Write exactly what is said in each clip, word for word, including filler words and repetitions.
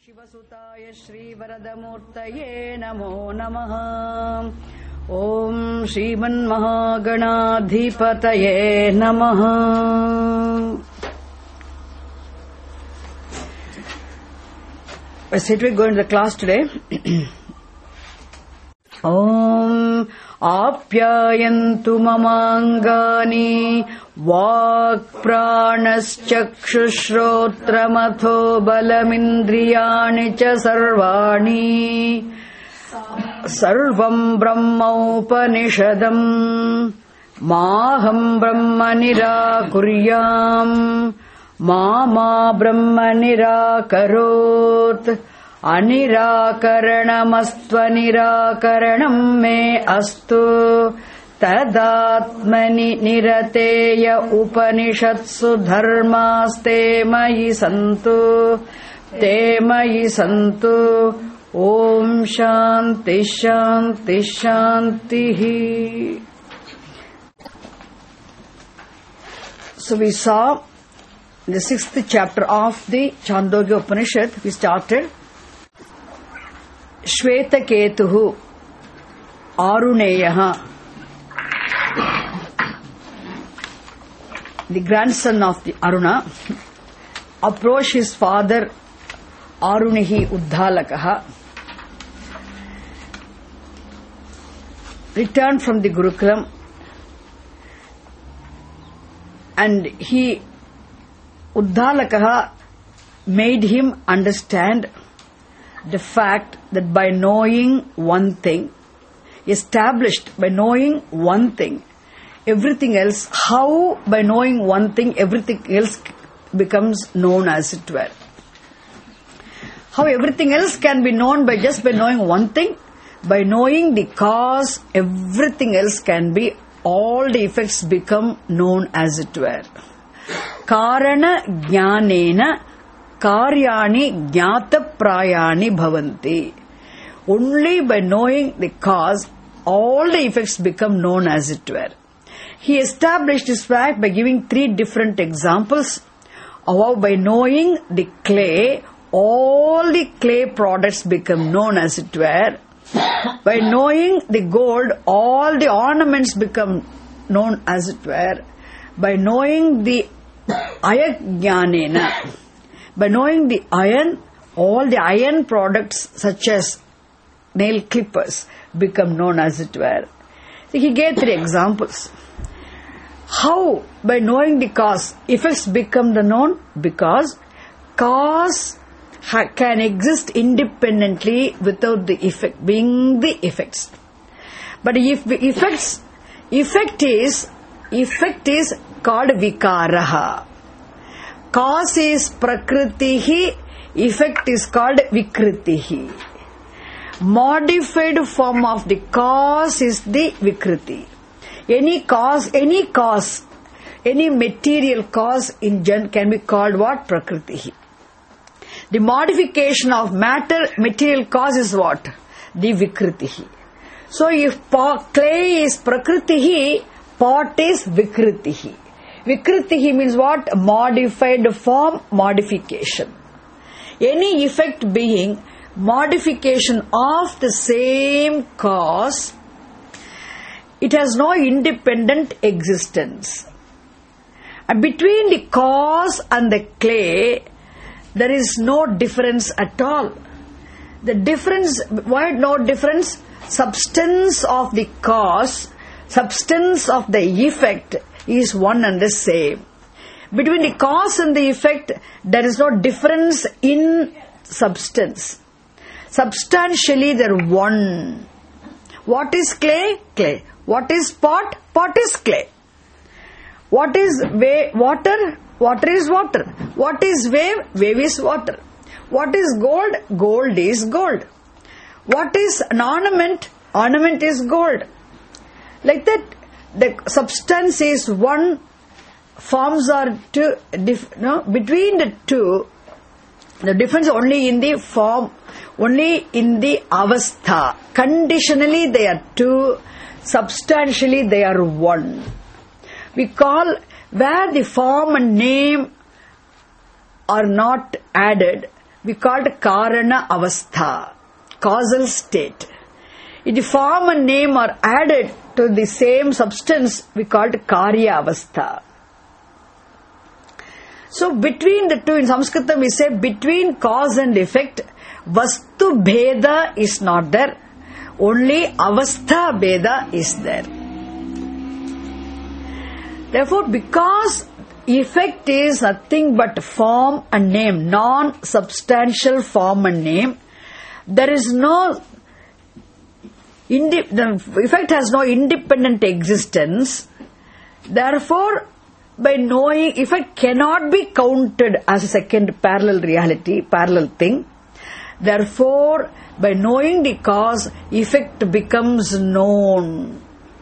शिवसुताय श्रीवरदमूर्तये नमो नमः। ॐ श्रीमन्महागणाधिपतये नमः। I said we're going to the class today. Om Apyayantu mamangani Vak pranaschakshushrotramatho balamindriyani cha sarvani Sarvam brahma upanishadam Maham brahma nirakuryam Mama brahma nirakarot Anirakaranamastva nirakaranam me astu Tadatmani nirateya upanishatsu dharmaste mayi santu Te mayi santu Om Shanti Shanti Shanti. So we saw in the sixth chapter of the Chandogya Upanishad, we started Shvetaketuhu Aruneyaha, the grandson of the Aruna, approached his father Arunihi Uddhalakaha, returned from the Gurukulam, and he Uddhalakaha made him understand the fact that by knowing one thing, established by knowing one thing, everything else, how by knowing one thing, everything else becomes known as it were. How everything else can be known by just by knowing one thing, by knowing the cause, everything else can be, all the effects become known as it were. Karana jnanena karyani jnata prayani bhavanti. Only by knowing the cause, all the effects become known as it were. He established this fact by giving three different examples of how by knowing the clay, all the clay products become known as it were. By knowing the gold, all the ornaments become known as it were. By knowing the ayajnanena, by knowing the iron, all the iron products such as nail clippers become known as it were. So he gave three examples. How by knowing the cause, effects become the known? Because cause ha- can exist independently without the effect, being the effects. But if the effects, effect is, effect is called vikaraha. Cause is prakritihi, effect is called vikritihi. Modified form of the cause is the vikriti. Any cause, any cause, any material cause in gen can be called what? Prakritihi. The modification of matter, material cause is what? The vikritihi. So if clay is prakritihi, pot is vikritihi. Vikritihi means what? Modified form, modification. Any effect being modification of the same cause, it has no independent existence. And between the cause and the clay, there is no difference at all. The difference, why no difference? Substance of the cause, substance of the effect is one and the same. Between the cause and the effect, there is no difference in substance. Substantially, they are one. What is clay? Clay. What is pot? Pot is clay. What is wa- water? Water is water. What is wave? Wave is water. What is gold? Gold is gold. What is an ornament? Ornament is gold. Like that, the substance is one, forms are two. Dif- no, between the two, the difference only in the form, only in the avastha. Conditionally they are two, substantially they are one. We call where the form and name are not added, we call it Karana Avastha, causal state. If the form and name are added to the same substance, we call it Karya Avastha. So between the two, in Sanskrit we say between cause and effect, Vastu Bheda is not there, only Avastha Bheda is there. Therefore, because effect is nothing but form and name, non-substantial form and name, there is no, indi- the effect has no independent existence. Therefore, by knowing, effect cannot be counted as a second parallel reality, parallel thing. Therefore, by knowing the cause, effect becomes known.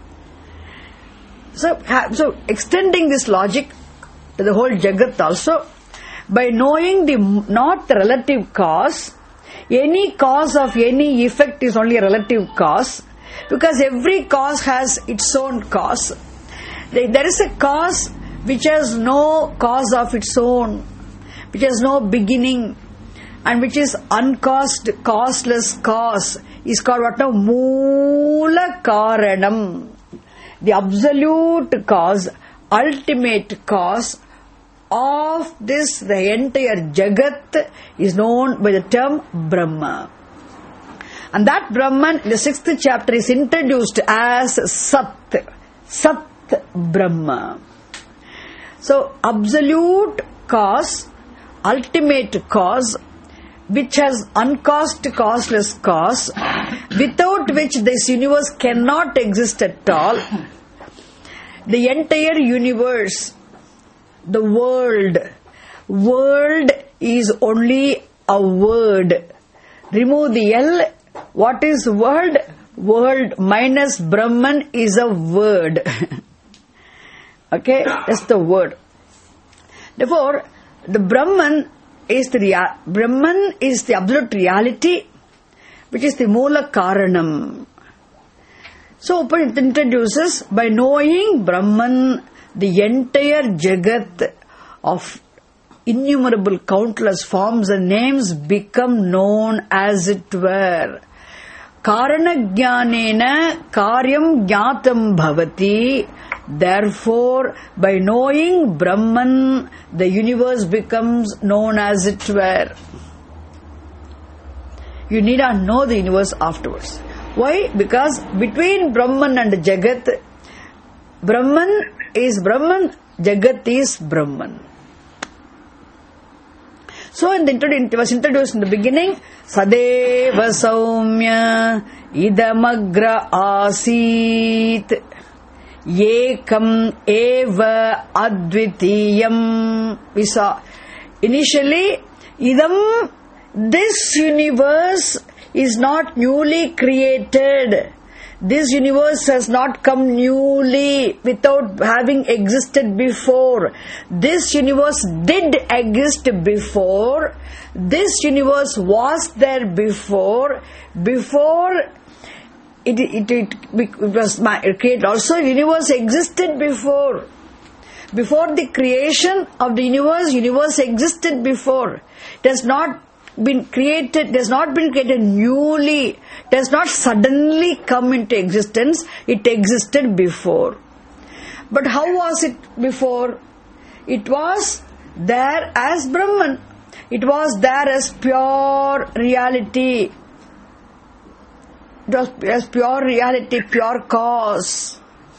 So, so extending this logic to the whole Jagat also, by knowing the not the relative cause, any cause of any effect is only a relative cause, because every cause has its own cause. There is a cause which has no cause of its own, which has no beginning, and which is uncaused, causeless cause, is called what now? Moola Karanam. The absolute cause, ultimate cause of this, the entire Jagat, is known by the term Brahma. And that Brahman, in the sixth chapter, is introduced as Sat. Sat Brahma. So, absolute cause, ultimate cause, which has uncaused, causeless cause, without which this universe cannot exist at all. The entire universe, the world, world is only a word. Remove the L, what is world? World minus Brahman is a word. Okay, that's the word. Therefore, the Brahman is the rea- Brahman is the absolute reality, which is the Moola Karanam. So, it introduces, by knowing Brahman, the entire Jagat of innumerable, countless forms and names become known as it were. Karana Jnanena Karyam Jnatam Bhavati. Therefore, by knowing Brahman, the universe becomes known as it were. You need not know the universe afterwards. Why? Because between Brahman and Jagat, Brahman is Brahman, Jagat is Brahman. So, in the introdu- it was introduced in the beginning, Sadeva Saumya Idamagra Asit Yekam Eva Advitiyam. We saw initially, Idam, this universe is not newly created. This universe has not come newly without having existed before. This universe did exist before. This universe was there before. Before it, it, it, it was created. Also, the universe existed before. Before the creation of the universe, universe existed before. It has not been created, it has not been created newly, it has not suddenly come into existence, it existed before. But how was it before? It was there as Brahman, it was there as pure reality, it was as pure reality, pure cause.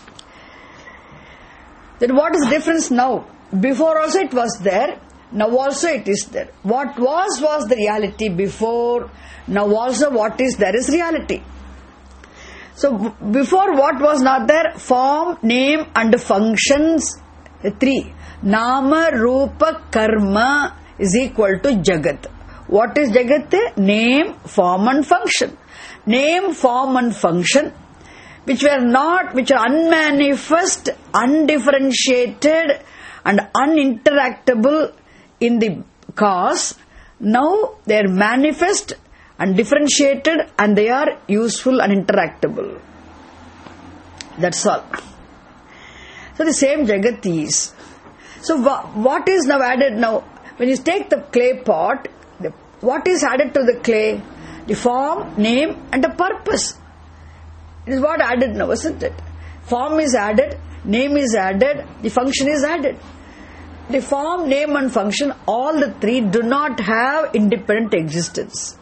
Then what is the difference now? Before also it was there, now also it is there. What was, was the reality before. Now also what is there is reality. So before what was not there? Form, name and functions. Three. Nama, Rupa, Karma is equal to Jagat. What is Jagat? Name, form and function. Name, form and function, which were not, which are unmanifest, undifferentiated and uninteractable in the cause, now they are manifest and differentiated and they are useful and interactable. That's all. So the same Jagat is. So what is now added now? When you take the clay pot, the what is added to the clay? The form, name and the purpose. It is what added now, isn't it? Form is added, name is added, the function is added. The form, name and function, all the three do not have independent existence.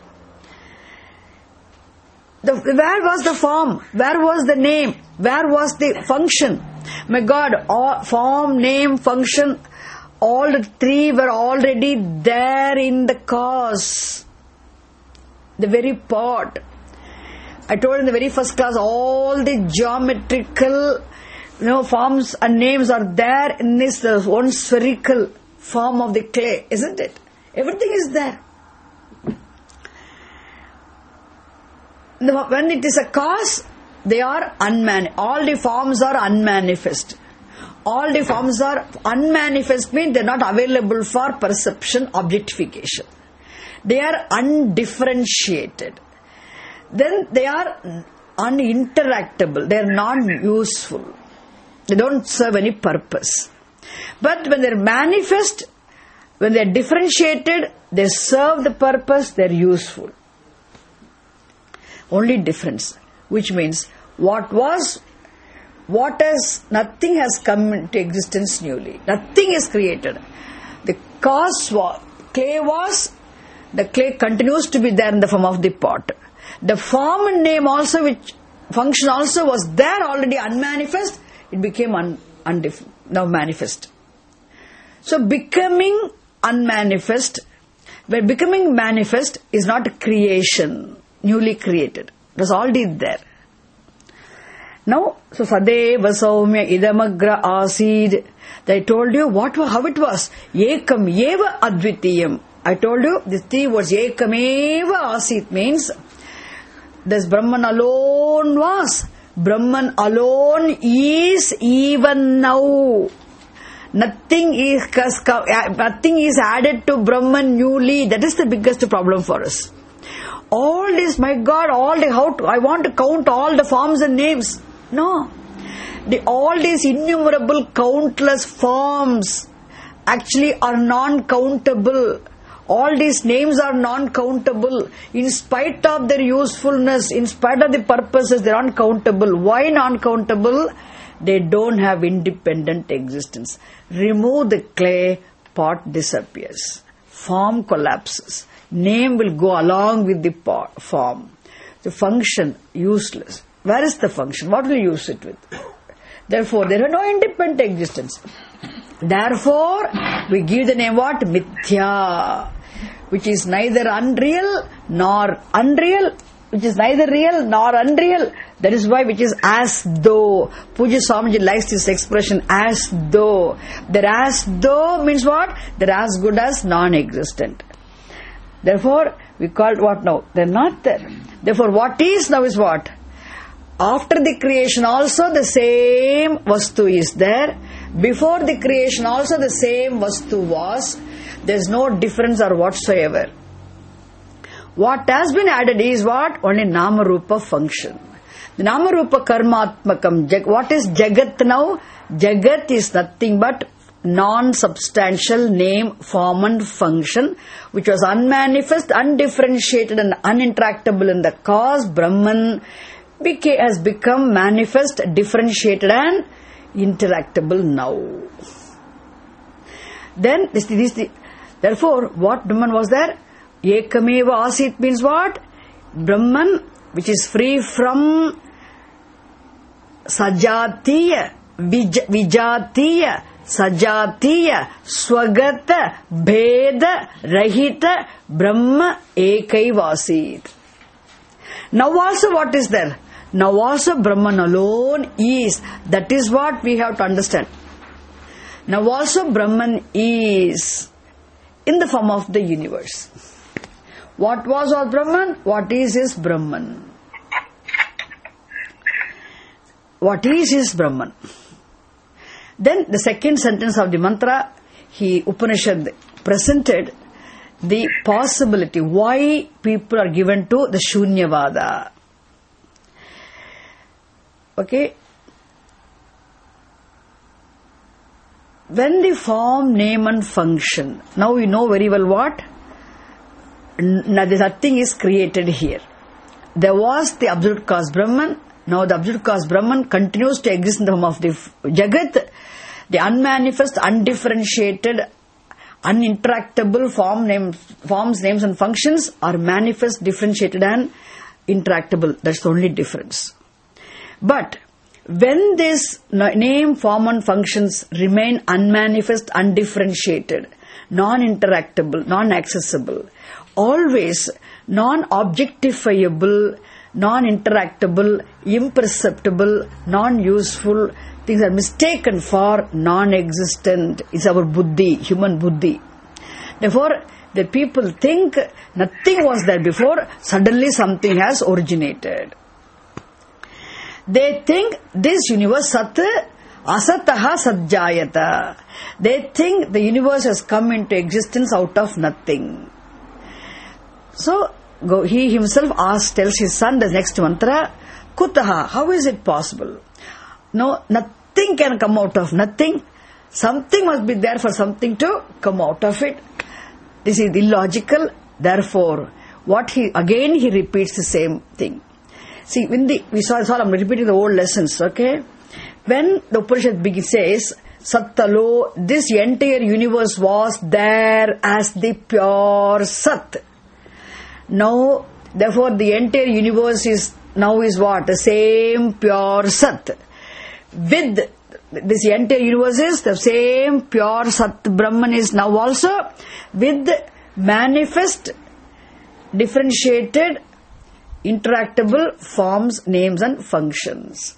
The, where was the form? Where was the name? Where was the function? My God, all, form, name, function, all the three were already there in the cause. The very pot. I told in the very first class, all the geometrical, you know, forms and names are there in this uh, one spherical form of the clay, isn't it? Everything is there. When it is a cause, they are unman. All the forms are unmanifest. All the forms are unmanifest means they are not available for perception, objectification. They are undifferentiated. Then they are uninteractable. They are non-useful. They don't serve any purpose. But when they are manifest, when they are differentiated, they serve the purpose, they are useful. Only difference. Which means, what was, what has, nothing has come into existence newly. Nothing is created. The cause was, clay was, the clay continues to be there in the form of the pot. The form and name also, which function also was there already unmanifest, it became un, undif- now manifest. So becoming unmanifest, when becoming manifest is not a creation, newly created. It was already there. Now, so Sadeva Saumya Idamagra Asid. I told you what, how it was. Ekam Eva Advitiyam. I told you this three words. Ekam Eva Asid means this Brahman alone was. Brahman alone is even now. Nothing is nothing is added to Brahman newly. That is the biggest problem for us. All this, my God, all the how to, I want to count all the forms and names. No. The, all these innumerable countless forms actually are non-countable. All these names are non-countable. In spite of their usefulness, in spite of the purposes, they are uncountable. Why non-countable? They don't have independent existence. Remove the clay, pot disappears. Form collapses. Name will go along with the pot, form. The function, useless. Where is the function? What will you use it with? Therefore, there are no independent existence. Therefore, we give the name what? Mithya. Which is neither unreal nor unreal. Which is neither real nor unreal. That is why which is as though. Pujya Swamiji likes this expression, as though. That as though means what? They're as good as non-existent. Therefore, we call it what now? They're not there. Therefore, what is now is what? After the creation also the same vastu is there. Before the creation also the same vastu was. There is no difference or whatsoever. What has been added is what? Only Nama Rupa function. The Nama Rupa Karmatmakam. What is Jagat now? Jagat is nothing but non-substantial name, form and function, which was unmanifest, undifferentiated and uninteractable in the cause. Brahman became, has become manifest, differentiated and interactable now. Then, this, this, this, therefore, what Brahman was there? Ekameva Asit means what? Brahman, which is free from Sajatiya, Vij, Vijatiya, Sajatiya, Swagata, Bheda, Rahita, Brahma, Ekaivasit. Now also what is there? Now also Brahman alone is. That is what we have to understand. Now also Brahman is in the form of the universe. What was all Brahman? What is his Brahman? What is his Brahman? Then the second sentence of the mantra, he Upanishad presented the possibility why people are given to the Shunyavada. Okay. When the form, name and function, now we know very well what? nothing is created here. There was the absolute cause Brahman. Now the absolute cause Brahman continues to exist in the form of the Jagat. The unmanifest, undifferentiated, uninteractable form names, forms, names and functions are manifest, differentiated and interactable. That's the only difference. But when this name, form and functions remain unmanifest, undifferentiated, non-interactable, non-accessible, always non-objectifiable, non-interactable, imperceptible, non-useful, things are mistaken for non-existent. It's our buddhi, human buddhi. Therefore, the people think nothing was there before, suddenly something has originated. They think this universe sat asataha sajjayata. They think the universe has come into existence out of nothing. So, go, he himself asks, tells his son the next mantra, Kutaha, how is it possible? No, nothing can come out of nothing. Something must be there for something to come out of it. This is illogical. Therefore, what he again he repeats the same thing. See, when the we saw, saw I'm repeating the old lessons. Okay, when the Upanishad begins, says Sattalo, this entire universe was there as the pure Sat. Now, therefore, the entire universe is now is what? The same pure Sat. With this entire universe is the same pure Sat Brahman is now also with manifest, differentiated, interactable forms, names and functions.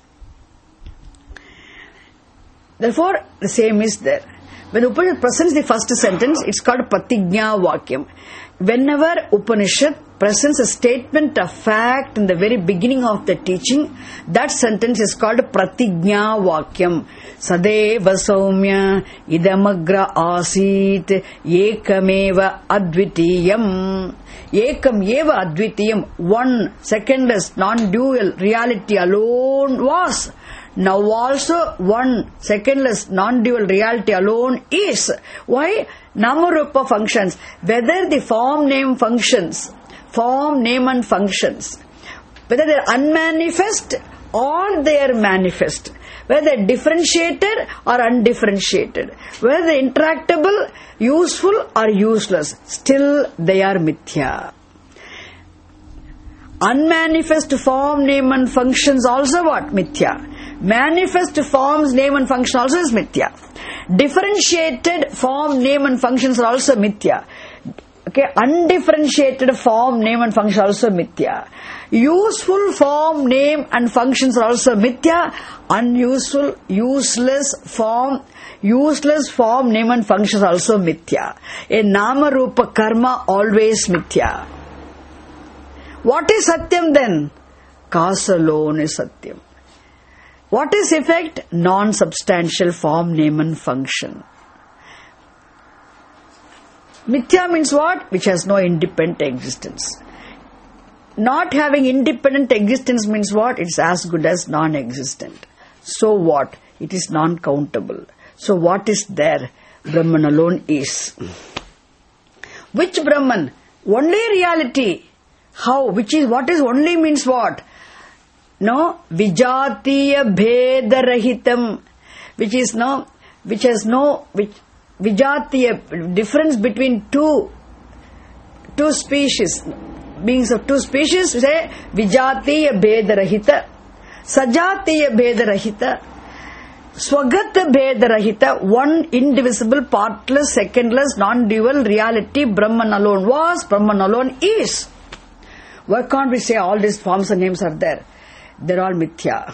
Therefore, the same is there. When Upanishad presents the first sentence, it's called Pratigna Vakyam. Whenever Upanishad presents a statement of fact in the very beginning of the teaching, that sentence is called Pratigna Vakyam. Sadeva Saumya Idamagra Asit Ekameva Advitiyam. Ekam Eva Advitiyam. One, secondless, non-dual reality alone was. Now also one, secondless, non-dual reality alone is. Why? Namarupa functions. Whether the form, name, functions, form, name and functions, whether they are unmanifest or they are manifest, whether they are differentiated or undifferentiated, whether they are interactable, useful or useless, still they are mithya. Unmanifest form, name and functions also what? Mithya. Manifest forms, name and function also is mithya. Differentiated form, name and functions are also mithya. Okay, undifferentiated form, name and function also mithya. Useful form, name and functions are also mithya. Unuseful, useless form, useless form, name and functions are also mithya. A nama rupa karma always mithya. What is satyam then? Cause alone is satyam. What is effect? Non-substantial form, name and function. Mithya means what? Which has no independent existence. Not having independent existence means what? It's as good as non-existent. So what? It is non-countable. So what is there? Brahman alone is. Which Brahman? Only reality. How? Which is, what is only means what? No, vijatiya bheda rahitam, which is no, which has no, which, vijatiya, difference between two, two species, beings of two species, say, vijatiya bheda rahita, sajatiya bheda rahita, swagata bheda rahita, one indivisible, partless, secondless, non-dual reality, Brahman alone was, Brahman alone is. Why can't we say all these forms and names are there? They're all mithya.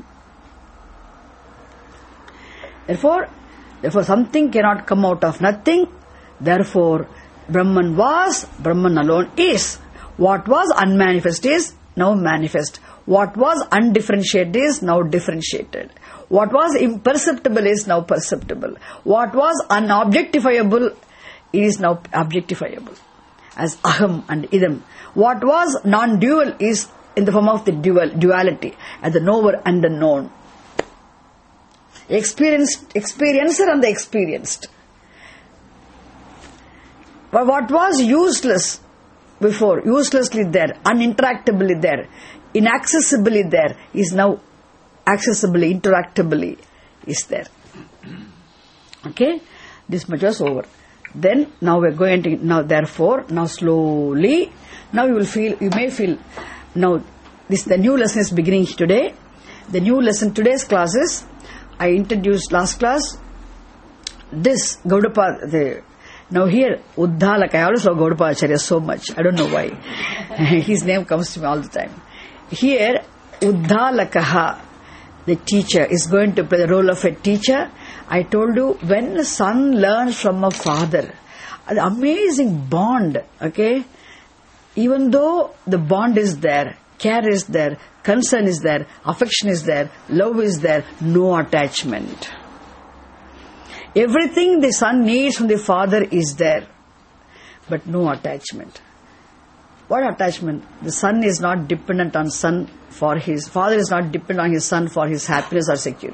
Therefore, therefore something cannot come out of nothing. Therefore, Brahman was, Brahman alone is. What was unmanifest is now manifest. What was undifferentiated is now differentiated. What was imperceptible is now perceptible. What was unobjectifiable is now objectifiable. As aham and idam. What was non-dual is in the form of the dual, duality, as the knower and the known. Experienced, experiencer and the experienced. But what was useless before uselessly there, uninteractably there, inaccessibly there, is now accessibly, interactably is there. Okay? This much was over. Then, now we are going to, now therefore, now slowly, now you will feel, you may feel, now this, the new lesson is beginning today. The new lesson, today's classes, I introduced last class, this Gaudapad, the, now here, Uddhalaka, I always love Gaudapadacharya so much, I don't know why. His name comes to me all the time. Here, Uddhalakaha, the teacher, is going to play the role of a teacher. I told you, when a son learns from a father, an amazing bond, okay? Even though the bond is there, care is there, concern is there, affection is there, love is there, no attachment. Everything the son needs from the father is there, but no attachment. What attachment? The son is not dependent on son for his, father is not dependent on his son for his happiness or security.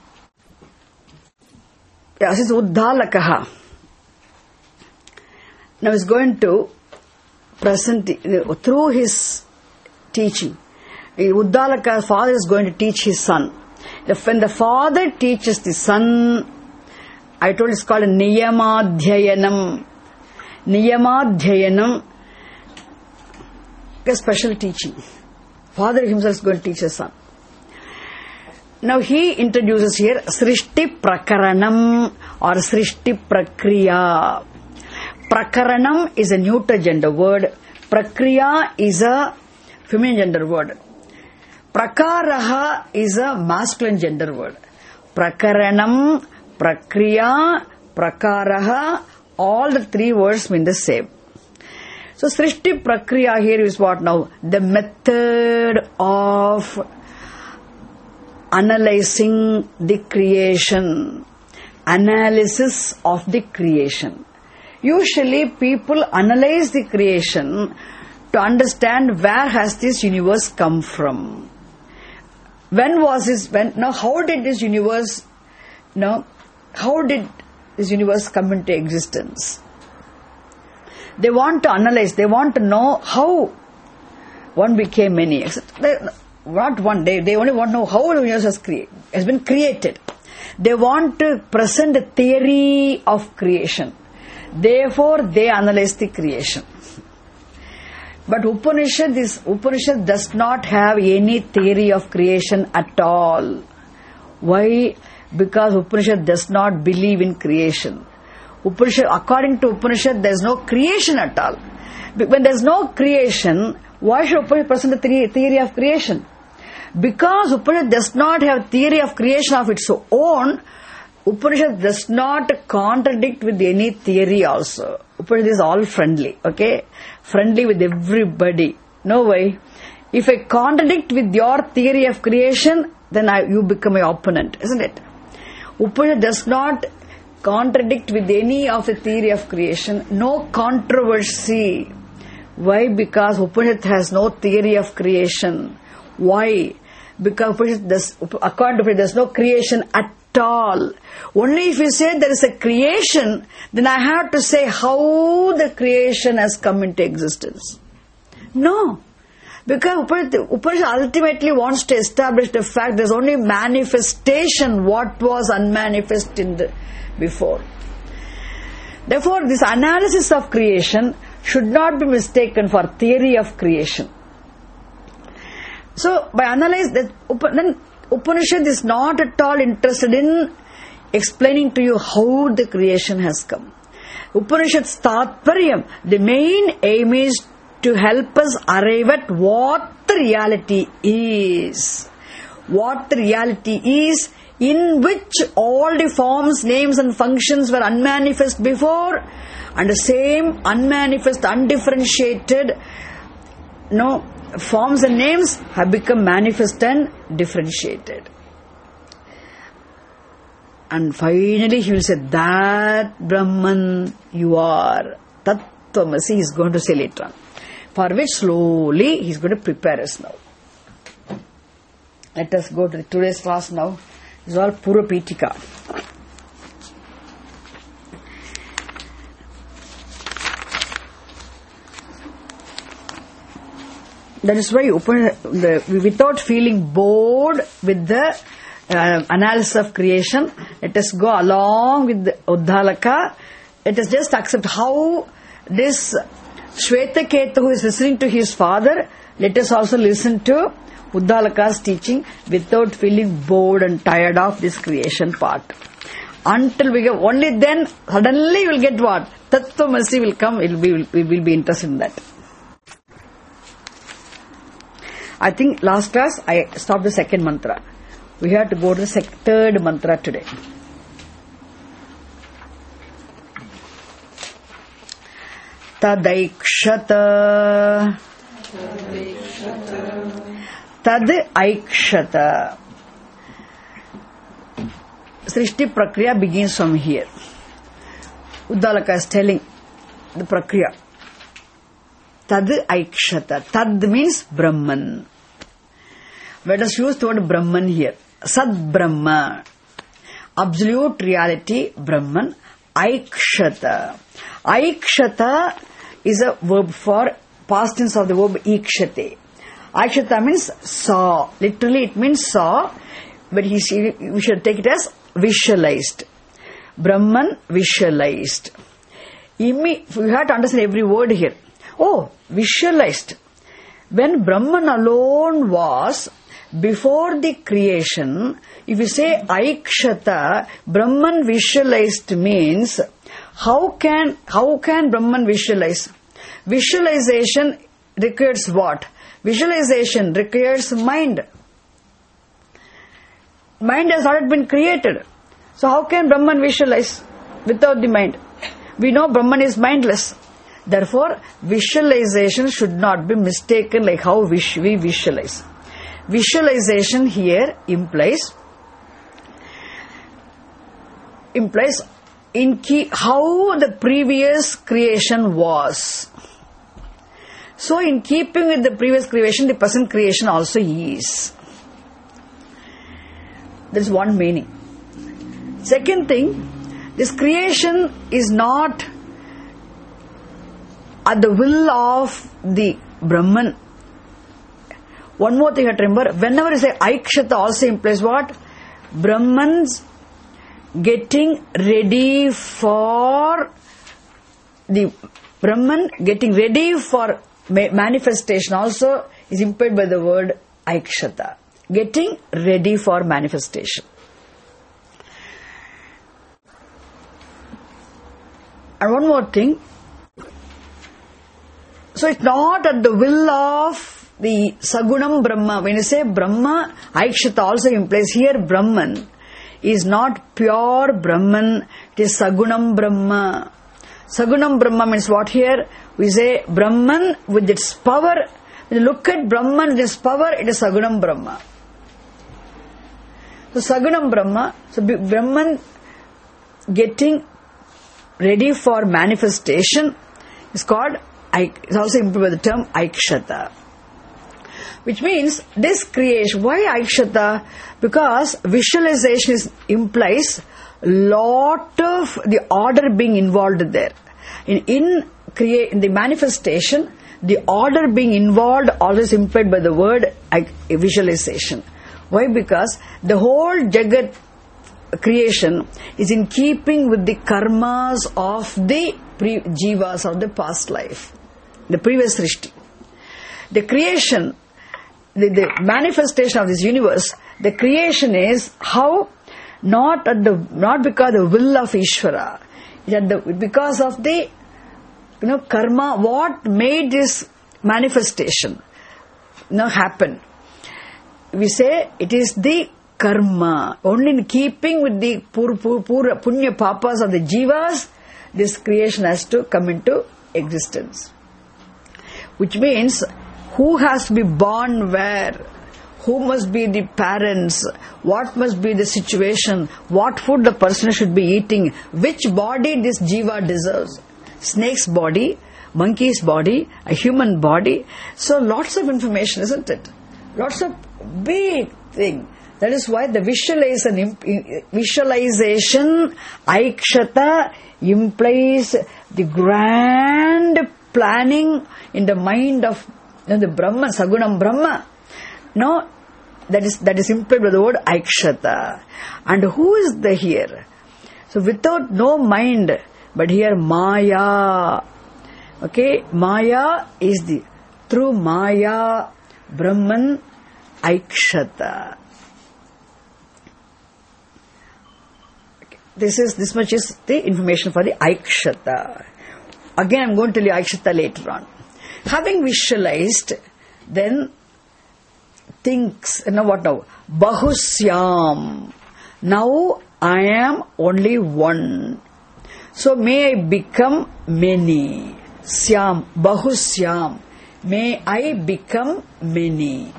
Yeah, this is Uddhalakaha. Now he's going to present, through his teaching, Uddhalaka's father is going to teach his son. When the father teaches the son, I told it's called a Niyamadhyayanam. Niyamadhyayanam, a special teaching. Father himself is going to teach his son. Now he introduces here Srishti Prakaranam or Srishti Prakriya. Prakaranam is a neuter gender word. Prakriya is a feminine gender word. Prakaraha is a masculine gender word. Prakaranam, Prakriya, Prakaraha, all the three words mean the same. So Srishti Prakriya here is what now? The method of analyzing the creation. Analysis of the creation. Usually people analyze the creation to understand where has this universe come from. When was this, when, now how did this universe, now, how did this universe come into existence? They want to analyze, they want to know how one became many. They, not one, they, they only want to know how the universe has, create, has been created. They want to present a theory of creation. Therefore, they analyze the creation. But Upanishad, this Upanishad does not have any theory of creation at all. Why? Because Upanishad does not believe in creation. Upanishad, according to Upanishad, there is no creation at all. When there is no creation, why should Upanishad present a theory of creation? Because Upanishad does not have theory of creation of its own, Upanishad does not contradict with any theory also. Upanishad is all friendly, okay? Friendly with everybody. No way. If I contradict with your theory of creation, then I, you become my opponent, isn't it? Upanishad does not contradict with any of the theory of creation. No controversy. Why? Because Upanishad has no theory of creation. Why? Because Upanishad does, according to Upanishad, there is no creation at all. Only if you say there is a creation, then I have to say how the creation has come into existence. No. Because Upanishad ultimately wants to establish the fact there is only manifestation what was unmanifest in the before. Therefore, this analysis of creation should not be mistaken for theory of creation. So, by analyze that, then Upanishad is not at all interested in explaining to you how the creation has come. Upanishad's Tatparyam, the main aim is to help us arrive at what the reality is. What the reality is, in which all the forms, names and functions were unmanifest before, and the same unmanifest, undifferentiated, no, forms and names have become manifest and differentiated. And finally he will say, that Brahman you are, Tattvamasi, he is going to say later on. For which slowly he is going to prepare us now. Let us go to today's class now. This is all Purva-Pitika. That is why open the, without feeling bored with the uh, analysis of creation, let us go along with the Uddalaka. Let us just accept how this Shvetaketu who is listening to his father, let us also listen to Uddalaka's teaching without feeling bored and tired of this creation part. Until we get, only then suddenly you will get what? Tattvamasi will come, we will be, we will be interested in that. I think last class I stopped the second mantra. We have to go to the sec- third mantra today. Tadaikshata. Tad aikshata. Srishti Prakriya begins from here. Uddalaka is telling the Prakriya. Tad aikshata. Tad means Brahman. Let us use the word Brahman here. Sad Brahma. Absolute reality Brahman. Aikshata. Aikshata is a verb for past tense of the verb ikshate. Aikshata means saw. Literally it means saw, but he, we should take it as visualized. Brahman visualized. We have to understand every word here. Oh, visualized. When Brahman alone was before the creation, if you say Aikshata, Brahman visualized means how can how can Brahman visualize? Visualization requires what? Visualization requires mind. Mind has not been created. So how can Brahman visualize without the mind? We know Brahman is mindless. Therefore, visualization should not be mistaken like how we visualize. Visualization here implies implies in key how the previous creation was. So in keeping with the previous creation, the present creation also is. That is one meaning. Second thing, this creation is not at the will of the Brahman. One more thing you have to remember, whenever you say Aikshata also implies what? Brahman's getting ready for the Brahman getting ready for manifestation also is implied by the word Aikshata. Getting ready for manifestation. And one more thing. So it's not at the will of the Sagunam Brahma. When you say Brahma, Aikshata also implies here Brahman is not pure Brahman, it is Sagunam Brahma. Sagunam Brahma means what here? We say Brahman with its power. When you look at Brahman with its power, it is Sagunam Brahma. So Sagunam Brahma, so Brahman getting ready for manifestation is called, is also implied by the term Aikshata. Which means this creation, why Aikshata? Because visualization is, implies lot of the order being involved there. In, in, create, in the manifestation, the order being involved always implied by the word visualization. Why? Because the whole Jagat creation is in keeping with the karmas of the pre- jivas of the past life, the previous Srishti. The creation, the, the manifestation of this universe, the creation is how not at the not because of the will of Ishvara, it's at the, because of the you know karma. What made this manifestation you know happen? We say it is the karma. Only in keeping with the pur, pur, pur, punya papas of the jivas, this creation has to come into existence. Which means, who has to be born where? Who must be the parents? What must be the situation? What food the person should be eating? Which body this jiva deserves? Snake's body, monkey's body, a human body. So lots of information, isn't it? Lots of big thing. That is why the visualization, visualization, Aikshata, implies the grand planning in the mind of No, the Brahman, Sagunam Brahma. No, that is that is implied by the word Aikshata. And who is the here? So without no mind, but here Maya. Okay, Maya is the, through Maya, Brahman, Aikshata. Okay, this is, this much is the information for the Aikshata. Again, I am going to tell you Aikshata later on. Having visualized, then thinks, you know what now? Bahusyam. Now I am only one. So may I become many. Syam, Bahusyam. May I become many.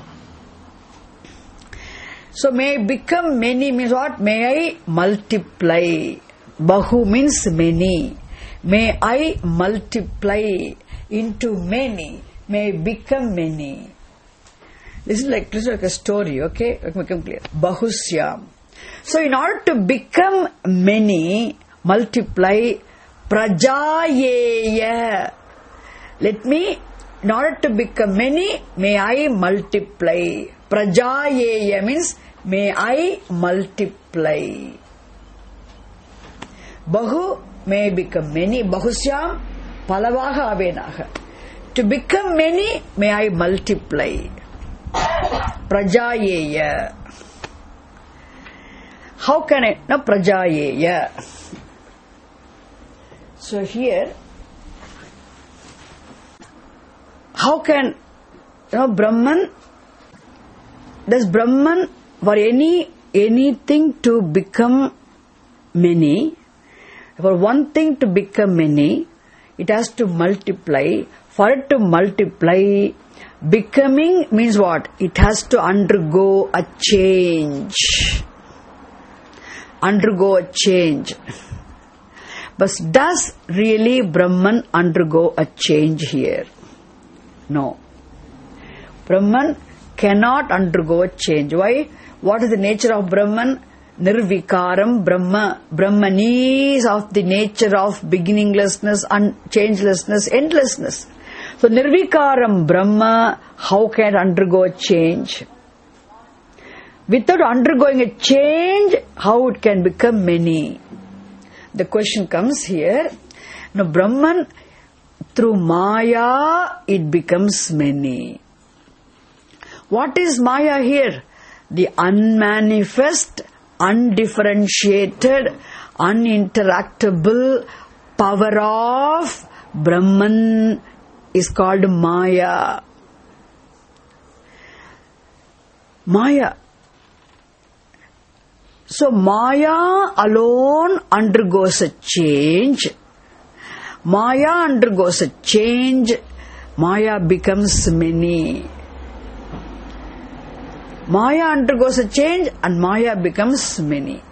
So may I become many means what? May I multiply. Bahu means many. May I multiply into many. May I become many. This is like, this is like a story, okay? Let me become clear. Bahusyam. So in order to become many, multiply, prajayeya. Let me, in order to become many, may I multiply. Prajayeya means, may I multiply. Bahu, may I become many. Bahusyam, palavaha avenaha. To become many, may I multiply. Prajayeya. How can I? No, prajayeya. So here, how can, you know, Brahman, does Brahman, for any, anything to become many, for one thing to become many, it has to multiply. For it to multiply, becoming means what? It has to undergo a change. Undergo a change. But does really Brahman undergo a change here? No. Brahman cannot undergo a change. Why? What is the nature of Brahman? Nirvikaram Brahma. Brahman is of the nature of beginninglessness, un- changelessness, endlessness. So Nirvikaram Brahma, how can it undergo a change? Without undergoing a change, how it can become many? The question comes here. Now Brahman, through Maya, it becomes many. What is Maya here? The unmanifest, undifferentiated, uninteractable power of Brahman is called Maya. Maya. So Maya alone undergoes a change. Maya undergoes a change. Maya becomes many. Maya undergoes a change and Maya becomes many.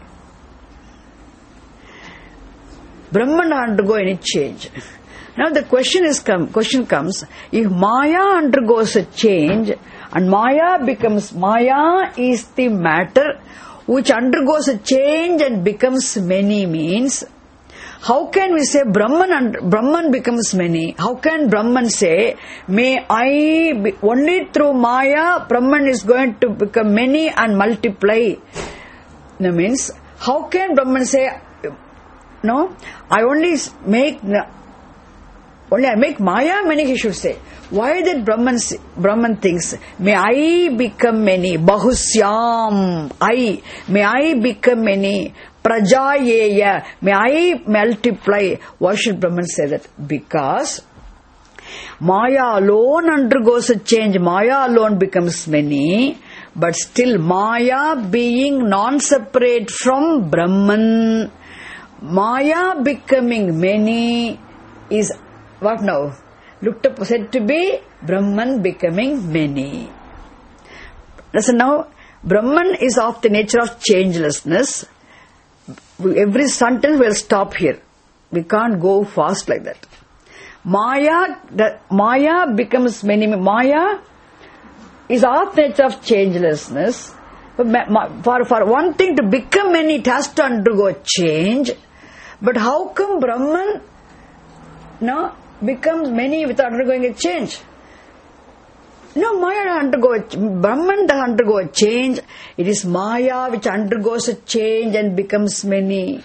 Brahman undergo any change. Now the question is come, question comes, if Maya undergoes a change and Maya becomes, Maya is the matter which undergoes a change and becomes many means, how can we say Brahman and Brahman becomes many? How can Brahman say, may I be, only through Maya Brahman is going to become many and multiply? That means, how can Brahman say, no, I only make, only I make Maya many, he should say. Why did Brahman, Brahman thinks, may I become many, Bahusyam, I, may I become many, Prajayeya, may I multiply. Why should Brahman say that? Because Maya alone undergoes a change, Maya alone becomes many, but still Maya being non-separate from Brahman, Maya becoming many is what now? Looked up, said to be Brahman becoming many. Listen now, Brahman is of the nature of changelessness. Every sentence will stop here. We can't go fast like that. Maya, the Maya becomes many. Maya is of the nature of changelessness. For, for one thing to become many, it has to undergo a change. But how come Brahman no, becomes many without undergoing a change? No, Maya doesn't undergo a, Brahman doesn't undergo a change. It is Maya which undergoes a change and becomes many.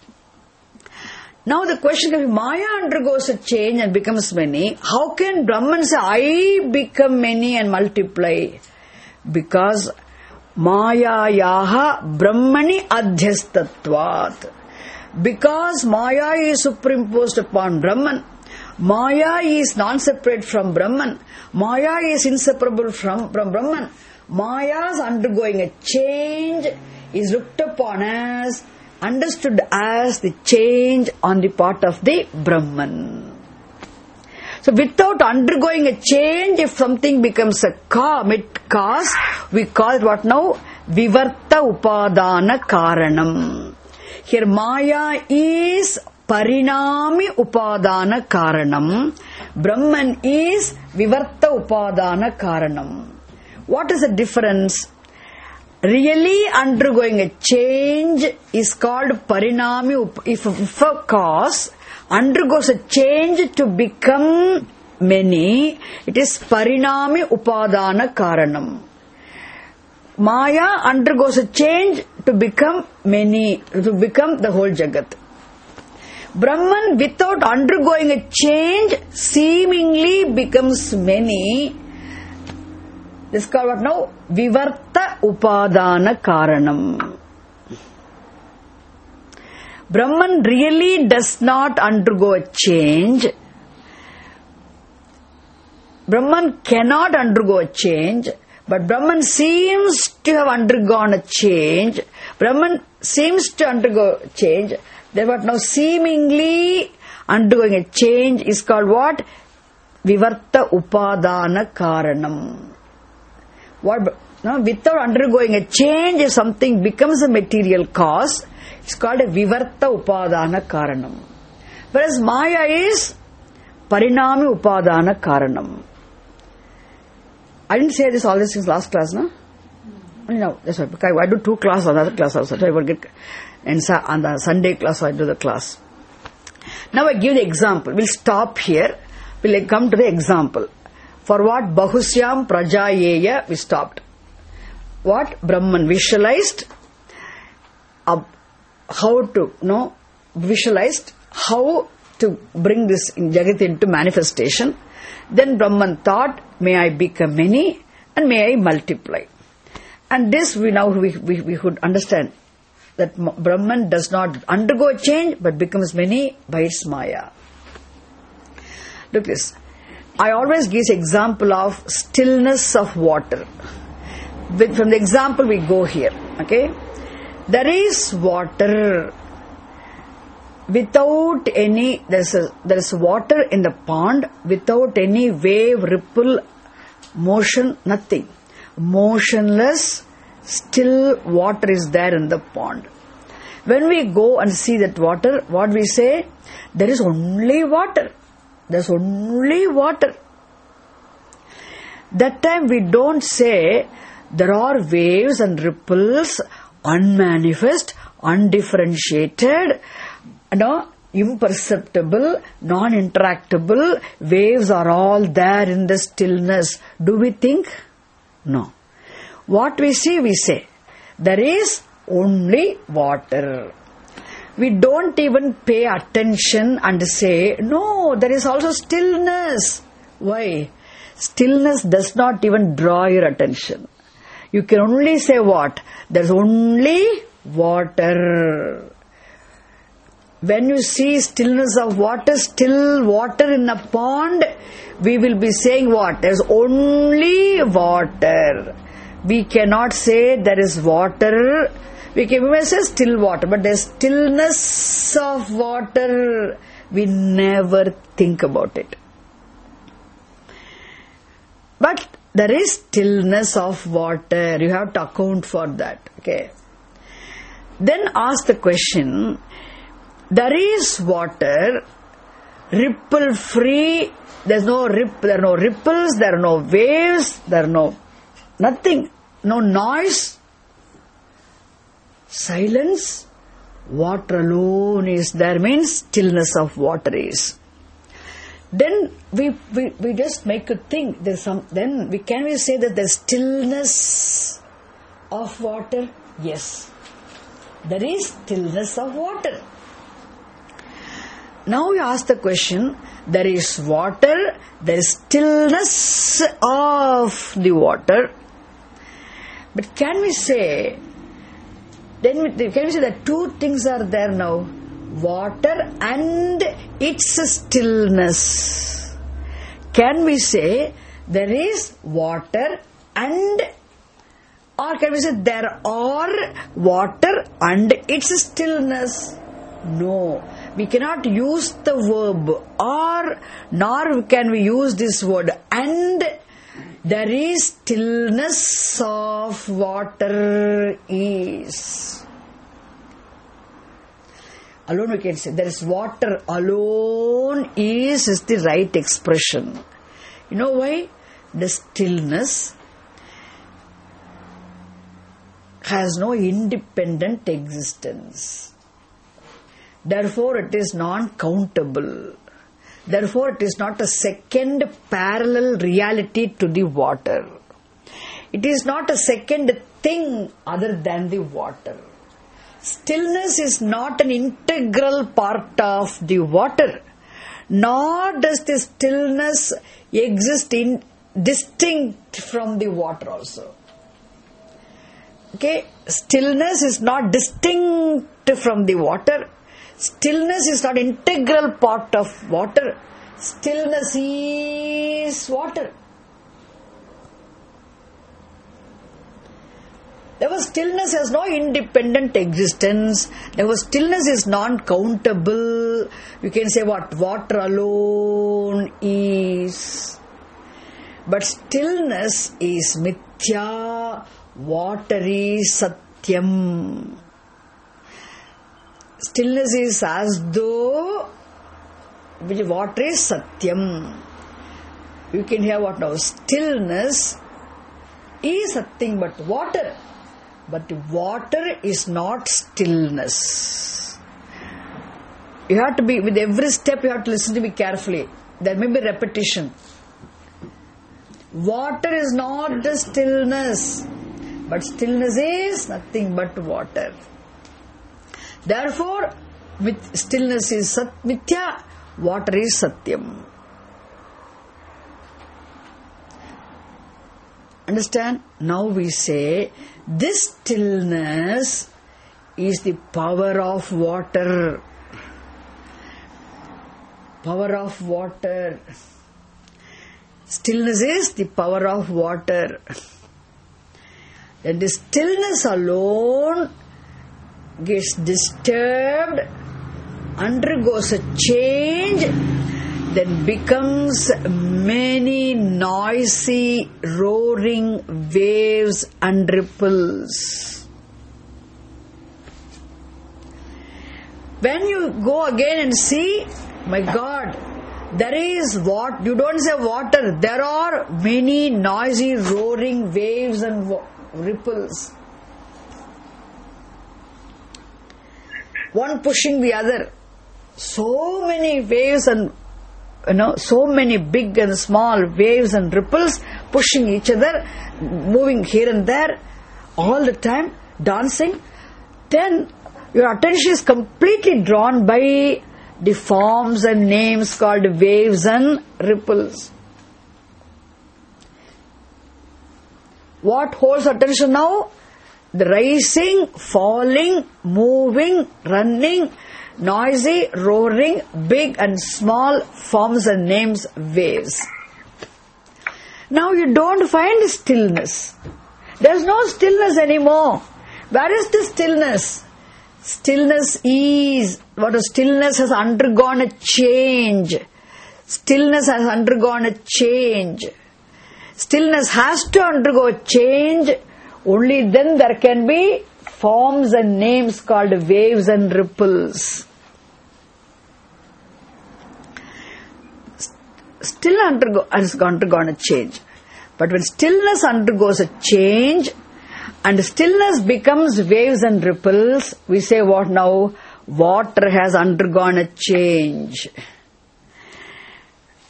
Now the question is, Maya undergoes a change and becomes many. How can Brahman say, I become many and multiply? Because Maya yaha Brahmani adhyastatvat. Because Maya is superimposed upon Brahman. Maya is non-separate from Brahman. Maya is inseparable from, from Brahman. Maya is undergoing a change, is looked upon as, understood as the change on the part of the Brahman. So without undergoing a change, if something becomes a cause, we call it what now? Vivarta upadana karanam. Here Maya is Parinami upadana karanam. Brahman is Vivarta upadana karanam. What is the difference? Really undergoing a change is called Parinami. If, if a cause undergoes a change to become many, it is Parinami upadana karanam. Maya undergoes a change to become many, to become the whole Jagat. Brahman, without undergoing a change, seemingly becomes many. This is called what now? Vivarta upadana karanam. Brahman really does not undergo a change. Brahman cannot undergo a change, but Brahman seems to have undergone a change. Brahman seems to undergo a change. Therefore, now seemingly undergoing a change is called what? Vivarta upadana karanam. What? No, without undergoing a change, if something becomes a material cause, it's called a Vivarta upadana karanam. Whereas Maya is Parinami upadana karanam. I didn't say this all these things last class, no? No, that's why. Because I do two classes, another class also. So I will get, and on the Sunday class, I do the class. Now I give the example. We'll stop here. We'll come to the example. For what? Bahusyam prajayeya, we stopped. What? Brahman visualized uh, how to, no, visualized how to bring this in Jagat into manifestation. Then Brahman thought, may I become many and may I multiply. And this we now we, we, we could understand that Brahman does not undergo a change but becomes many by its Maya. Look this. I always give example of stillness of water. With, from the example we go here. Okay, there is water without any. There is a, there is water in the pond without any wave, ripple, motion, nothing. Motionless, still water is there in the pond. When we go and see that water, what we say? There is only water. There is only water. That time we don't say there are waves and ripples, unmanifest, undifferentiated, no, imperceptible, non-interactable. Waves are all there in the stillness. Do we think? No. What we see, we say, there is only water. We don't even pay attention and say, no, there is also stillness. Why? Stillness does not even draw your attention. You can only say what? There is only water. When you see stillness of water, still water in a pond, we will be saying what? There is only water. We cannot say there is water. We can even say still water, but there is stillness of water. We never think about it. But there is stillness of water. You have to account for that. Okay. Then ask the question, there is water, ripple free, there's no rip, there are no ripples, there are no waves, there are no nothing, no noise, silence, water alone is there, means stillness of water is. Then we, we, we just make you think there's some, then we can we say that there's stillness of water? Yes. There is stillness of water. Now we ask the question, there is water, there is stillness of the water. But can we say, then we, can we say that two things are there now? Water and its stillness. Can we say there is water and, or can we say there are water and its stillness? No, we cannot use the verb or, nor can we use this word and. There is stillness of water is. Alone we can say there is water alone is is the right expression. You know why? The stillness has no independent existence. Therefore it is non-countable. Therefore it is not a second parallel reality to the water. It is not a second thing other than the water. Stillness is not an integral part of the water, nor does the stillness exist in distinct from the water also. Okay, stillness is not distinct from the water. Stillness is not integral part of water. Stillness is water. Therefore, stillness has no independent existence. Therefore, stillness is non-countable. You can say what? Water alone is. But stillness is mithya. Water is satyam. Stillness is as though water is satyam. You can hear what now? Stillness is nothing but water. But water is not stillness. You have to be, with every step you have to listen to me carefully. There may be repetition. Water is not the stillness. But stillness is nothing but water. Therefore, with stillness is sat, mithya, water is satyam. Understand? Now we say, this stillness is the power of water. Power of water. Stillness is the power of water. And the stillness alone gets disturbed, undergoes a change, then becomes many noisy, roaring waves and ripples. When you go again and see, my God, there is what, you don't say water, there are many noisy, roaring waves and ripples. One pushing the other. So many waves and, you know, so many big and small waves and ripples pushing each other, moving here and there, all the time, dancing. Then your attention is completely drawn by the forms and names called waves and ripples. What holds attention now? The rising, falling, moving, running, noisy, roaring, big and small forms and names, waves. Now you don't find stillness. There is no stillness anymore. Where is the stillness? Stillness is, what is stillness has undergone a change. Stillness has undergone a change. Stillness has to undergo a change. Only then there can be forms and names called waves and ripples. Still undergo, has undergone a change. But when stillness undergoes a change and stillness becomes waves and ripples, we say what now? Water has undergone a change.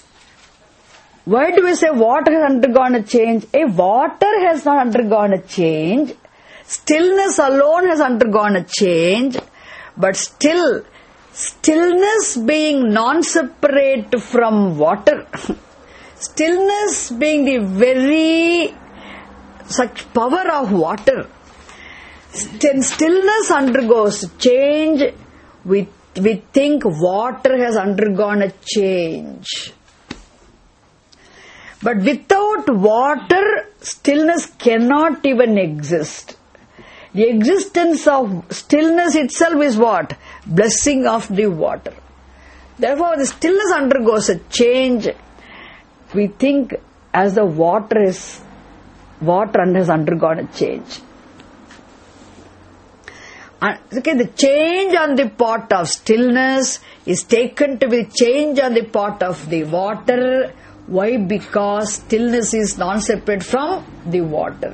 Why do we say water has undergone a change? A water has not undergone a change. Stillness alone has undergone a change. But still, stillness being non-separate from water, stillness being the very such power of water, stillness undergoes change. We, we think water has undergone a change. But without water, stillness cannot even exist. The existence of stillness itself is what? Blessing of the water. Therefore, the stillness undergoes a change. We think as the water is, water has undergone a change. And, okay, the change on the part of stillness is taken to be change on the part of the water. Why? Because stillness is non-separate from the water.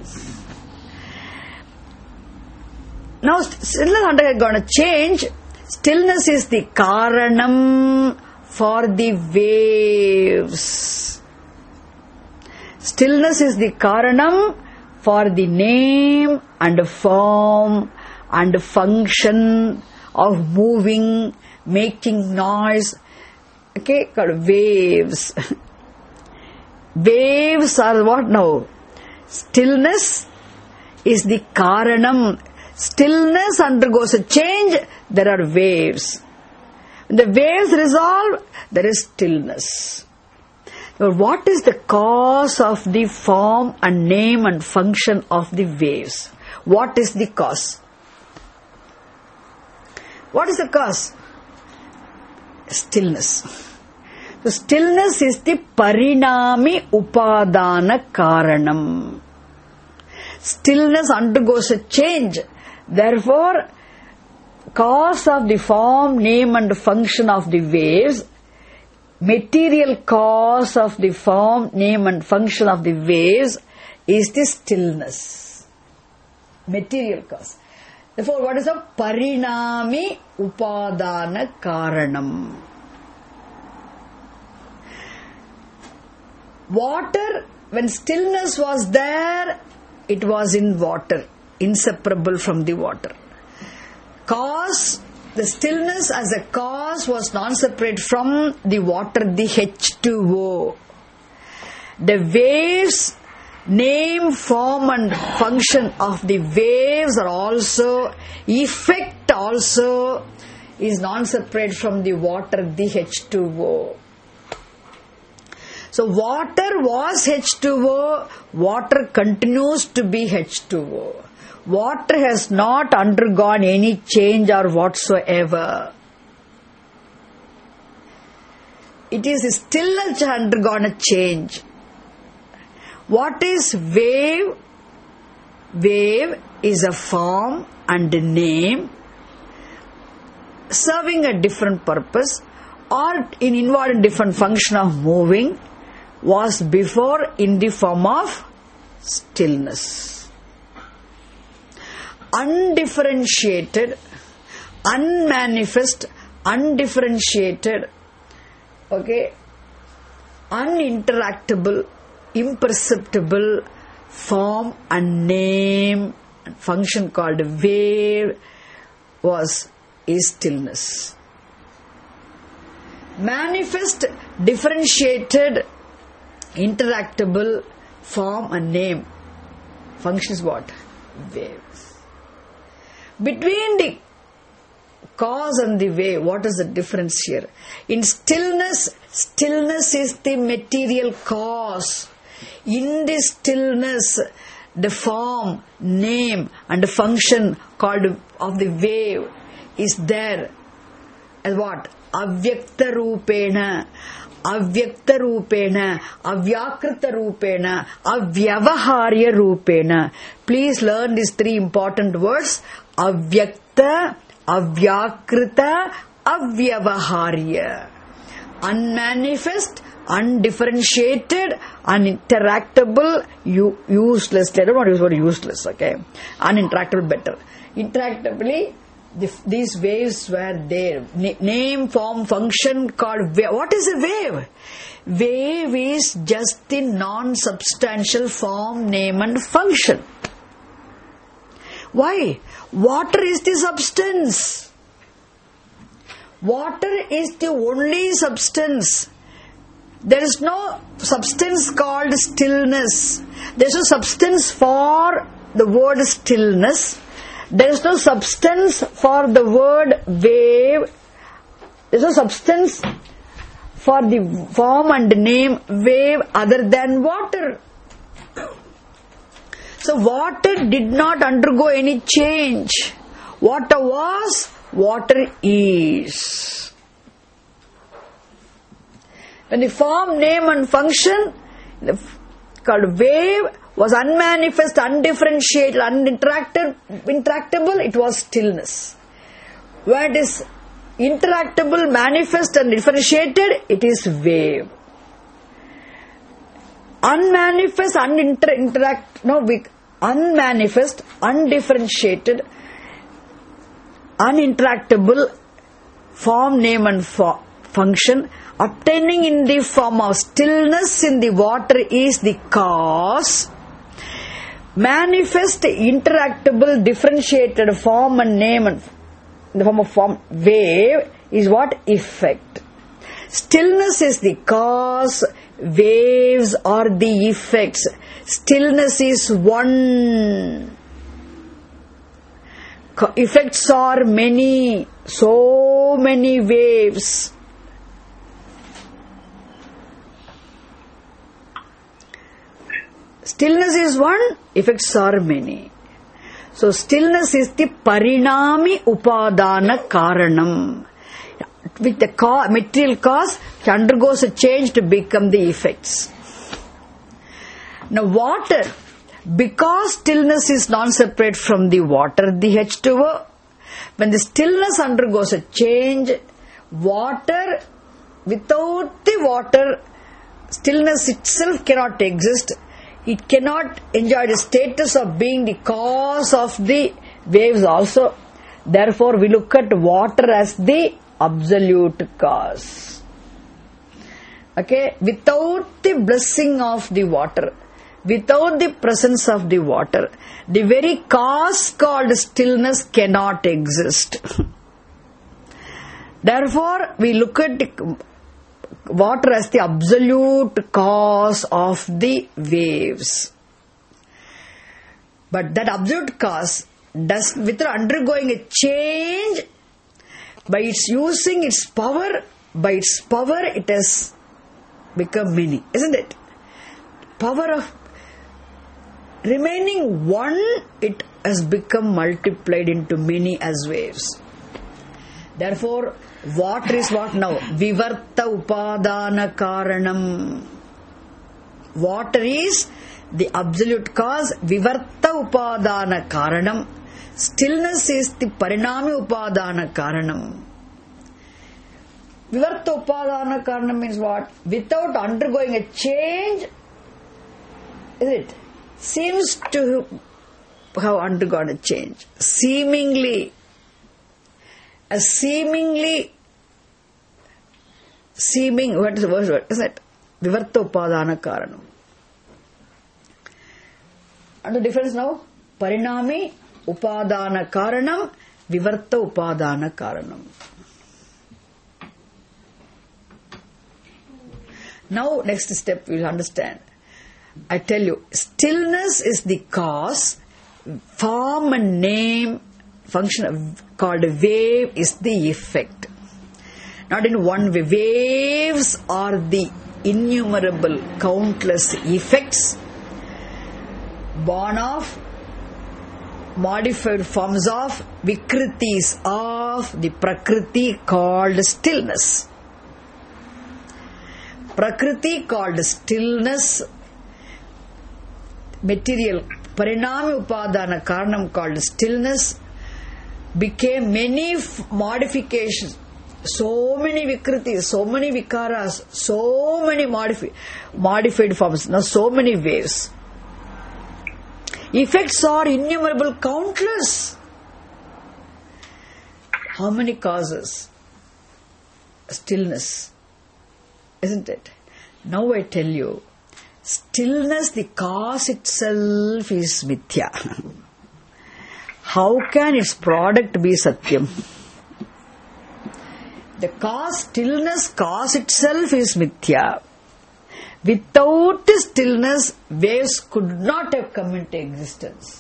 Now, stillness undergone a change. Stillness is the karanam for the waves. Stillness is the karanam for the name and form and function of moving, making noise. Okay, called waves. Waves are what now? Stillness is the karanam. Stillness undergoes a change, there are waves. When the waves resolve, there is stillness. Now, what is the cause of the form and name and function of the waves? What is the cause? What is the cause? Stillness. So stillness is the parinami upadana karanam. Stillness undergoes a change. Therefore, cause of the form, name and function of the waves, material cause of the form, name and function of the waves is the stillness. Material cause. Therefore, what is the parinami upadana karanam? Water, when stillness was there, it was in water, inseparable from the water. Cause, the stillness as a cause was non-separate from the water, the H two O. The waves, name, form and function of the waves are also, effect also is non-separate from the water, the H two O. So water was H two O, water continues to be H two O. Water has not undergone any change or whatsoever. It is still undergone a change. What is wave? Wave is a form and a name serving a different purpose or in involved in different function of moving, was before in the form of stillness. Undifferentiated, unmanifest, undifferentiated, okay, uninteractable, imperceptible form and name and function called wave was is stillness. Manifest, differentiated, interactable form and name function is what? Waves. Between the cause and the wave, what is the difference here? In stillness, stillness is the material cause. In this stillness, the form, name and the function called of the wave is there as what? Avyakta rupena, avyakta rupena, avyakrita rupena, avyavaharya rupena. Please learn these three important words. Avyakta, avyakrita, avyavaharya. Unmanifest, undifferentiated, uninteractable, u- useless. I don't want to use the word useless, okay? Uninteractable better. Interactably, the, these waves were there. Na- name, form, function called wave. What is a wave? Wave is just the non-substantial form, name and function. Why? Water is the substance. Water is the only substance. There is no substance called stillness. There is no substance for the word stillness. There is no substance for the word wave. There is no substance for the form and name wave other than water. So water did not undergo any change. Water was, water is. When the form, name and function called wave was unmanifest, undifferentiated, uninteractive, interactable, it was stillness. When it is interactable, manifest and differentiated, it is wave. Unmanifest, uninteract, no, we, unmanifest, undifferentiated, uninteractable form, name and fo- function obtaining in the form of stillness in the water is the cause. Manifest, interactable, differentiated form and name and in the form of form wave is what? Effect. Stillness is the cause, waves are the effects. Stillness is one. Effects are many, so many waves. Stillness is one, effects are many. So stillness is the parinami upadana karanam. With the ca- material cause, it undergoes a change to become the effects. Now water, because stillness is non-separate from the water, the H two O, when the stillness undergoes a change, water, without the water, stillness itself cannot exist. It cannot enjoy the status of being the cause of the waves also. Therefore, we look at water as the absolute cause. Okay? Without the blessing of the water, without the presence of the water, the very cause called stillness cannot exist. Therefore, we look at the water as the absolute cause of the waves. But that absolute cause does, without undergoing a change, by its using its power, by its power it has become many, isn't it? Power of remaining one, it has become multiplied into many as waves. Therefore, water is what now? Vivarta upadana karanam. Water is the absolute cause. Vivarta upadana karanam. Stillness is the parinami upadana karanam. Vivarta upadana karanam means what? Without undergoing a change, is it? Seems to have undergone a change. Seemingly. A seemingly, seeming, what is the word, isn't it? Vivarta upadana karanam. And the difference now? Parinami upadana karanam, vivarta upadana karanam. Now, next step we will understand. I tell you, stillness is the cause, form and name, function of, called wave is the effect. Not in one way. Waves are the innumerable, countless effects born of modified forms of vikritis of the prakriti called stillness. Prakriti called stillness, material parinami upadana karanam called stillness, became many f- modifications, so many vikritis, so many vikaras, so many modifi- modified forms, now so many waves. Effects are innumerable, countless. How many causes? Stillness, isn't it? Now I tell you, stillness, the cause itself is mithya. How can its product be satyam? The cause, stillness, cause itself is mithya. Without stillness, waves could not have come into existence.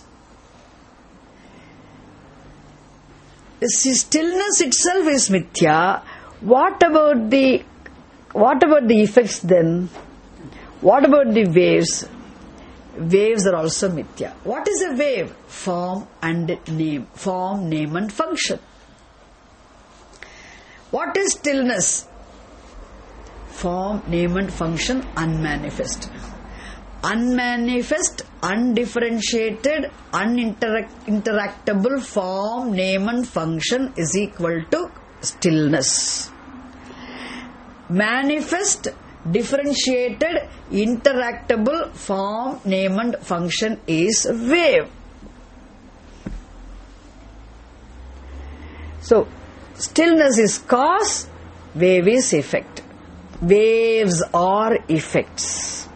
The stillness itself is mithya. What about the what about the effects then? What about the waves? Waves are also mithya. What is a wave? Form and name. Form, name and function. What is stillness? Form, name and function, unmanifest. Unmanifest, undifferentiated, uninteractable form, name and function is equal to stillness. Manifest, differentiated, interactable form, name and function is wave. So, stillness is cause, wave is effect. Waves are effects.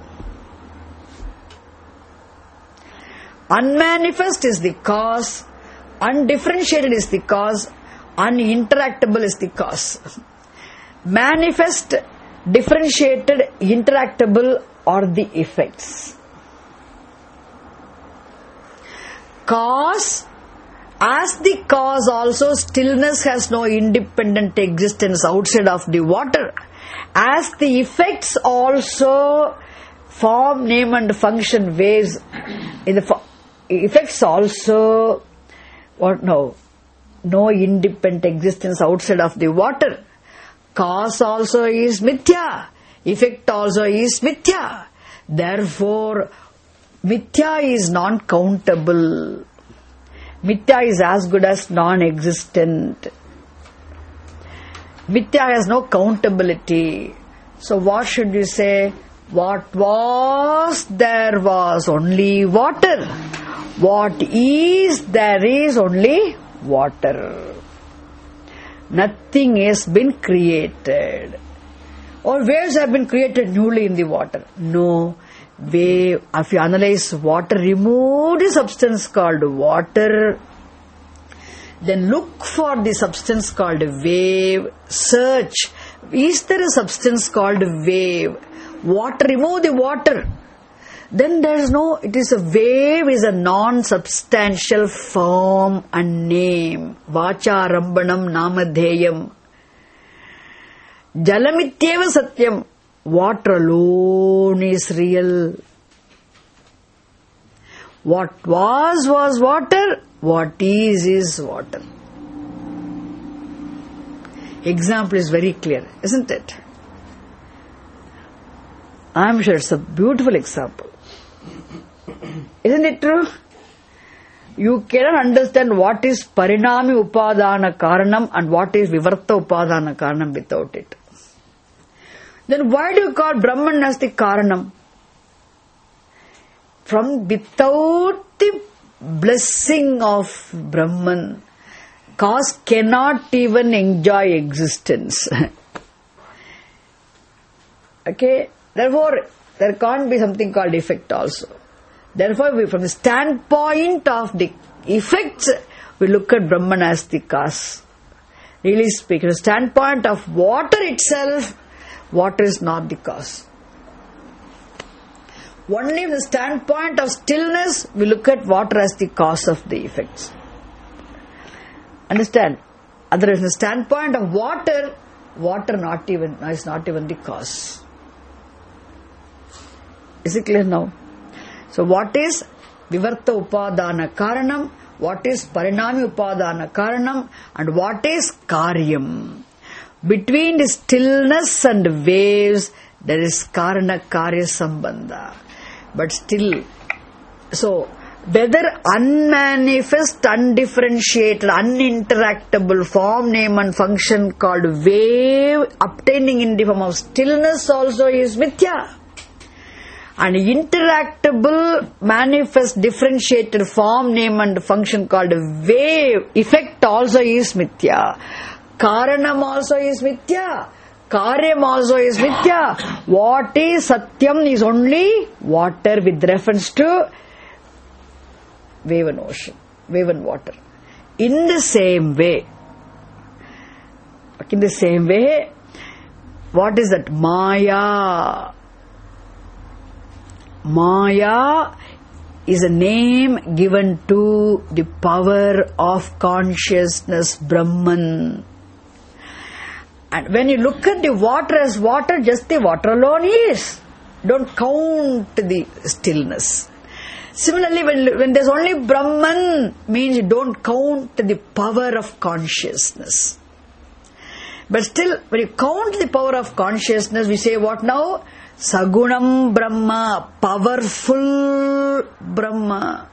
Unmanifest is the cause, undifferentiated is the cause, uninteractable is the cause. Manifest, differentiated, interactable are the effects. Cause, as the cause also, stillness has no independent existence outside of the water. As the effects also, form, name and function, waves, in the fo- effects also, what no, no independent existence outside of the water. Cause also is mithya, effect also is mithya. Therefore, mithya is non-countable. Mithya is as good as non-existent. Mithya has no countability. So what should you say? What was, there was only water. What is, there is only water. Nothing has been created. Or waves have been created newly in the water. No. Wave, if you analyze water, remove the substance called water. Then look for the substance called wave. Search. Is there a substance called wave? Water, remove the water. Then there is no, it is a wave is a non-substantial form and name. Vacha rambanam namadheyam. Jalamityeva satyam. Water alone is real. What was, was water. What is, is water. Example is very clear, isn't it? I am sure it's a beautiful example. Isn't it true? You cannot understand what is parinami upadana karanam and what is vivarta upadana karanam without it. Then why do you call Brahman as the karanam? From without the blessing of Brahman, cause cannot even enjoy existence. Okay? Therefore, there can't be something called effect also. Therefore, we, from the standpoint of the effects, we look at Brahman as the cause. Really speaking, from the standpoint of water itself, water is not the cause. Only from the standpoint of stillness, we look at water as the cause of the effects. Understand? Otherwise, from the standpoint of water, water not even is not even the cause. Is it clear now? So what is vivarta upadana karanam, what is parinami upadana karanam, and what is karyam? Between the stillness and waves, there is karana karya sambandha. But still, so whether unmanifest, undifferentiated, uninteractable form, name and function called wave obtaining in the form of stillness also is mithya. And interactable, manifest, differentiated form, name and function called wave effect also is mithya. Karanam also is mithya. Karyam also is Mithya. What is Satyam is only water with reference to wave and ocean, wave and water. In the same way, in the same way, what is that? Maya. Maya is a name given to the power of consciousness, Brahman. And when you look at the water as water, just the water alone is. Don't count the stillness. Similarly, when, when there's only Brahman, means you don't count the power of consciousness. But still, when you count the power of consciousness, we say what now? Sagunam Brahma, powerful Brahma.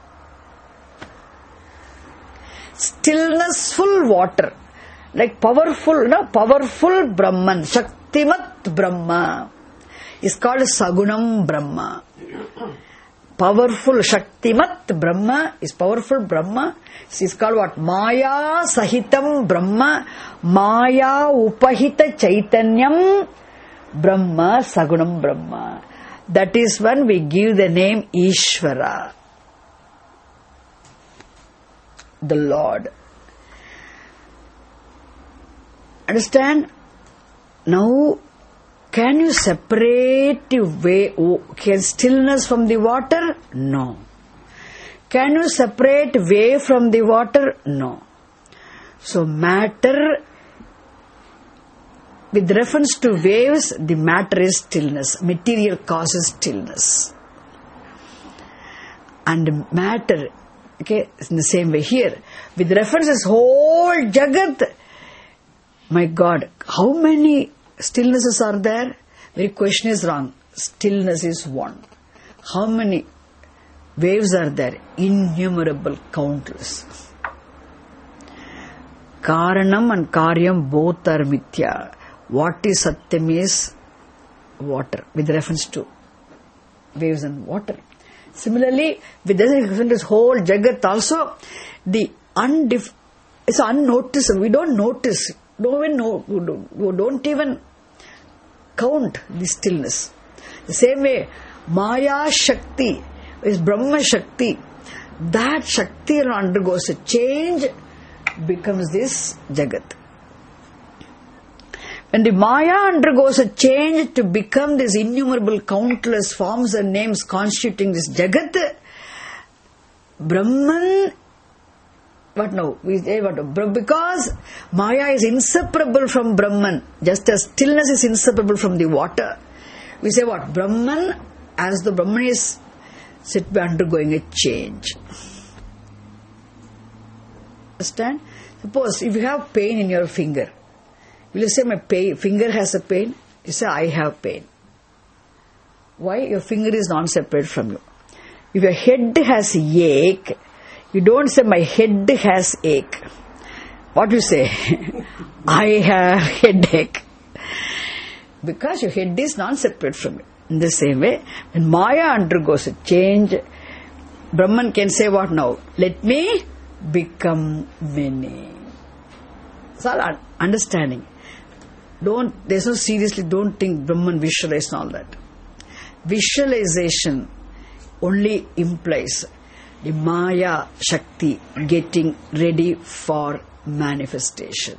Stillnessful water. Like powerful, no? Powerful Brahman, Shaktimat Brahma is called Sagunam Brahma. Powerful Shaktimat Brahma is powerful Brahma. It is called what? Maya Sahitam Brahma, Maya Upahita Chaitanyam Brahma, Sagunam Brahma. That is when we give the name Ishvara, the Lord. Understand? Now, can you separate the way, can stillness from the water? No. Can you separate wave from the water? No. So, matter, with reference to waves, the matter is stillness. Material causes stillness. And matter, okay, in the same way here, with reference to this whole Jagat, my God, how many stillnesses are there? Very question is wrong. Stillness is one. How many waves are there? Innumerable, countless. Karanam and Karyam both are Mithya. What is Satyam is water, with reference to waves and water. Similarly, with reference to this whole Jagat also, the undif- it's unnoticeable. We don't notice. Don't even know, don't, don't even count the stillness. The same way, Maya Shakti is Brahma Shakti. That Shakti undergoes a change, becomes this Jagat. When the Maya undergoes a change to become this innumerable, countless forms and names constituting this Jagat, Brahman, what now? We say what? Because Maya is inseparable from Brahman, just as stillness is inseparable from the water. We say what? Brahman, as the Brahman is sit by undergoing a change. Understand? Suppose if you have pain in your finger, will you say my pain, finger has a pain? You say I have pain. Why? Your finger is not separate from you. If your head has ache, you don't say my head has ache. What do you say? I have headache. Because your head is not separate from you. In the same way, when Maya undergoes a change, Brahman can say what now? Let me become many. It's all understanding. Don't, there's no seriously, don't think Brahman visualize and all that. Visualization only implies the Maya Shakti getting ready for manifestation.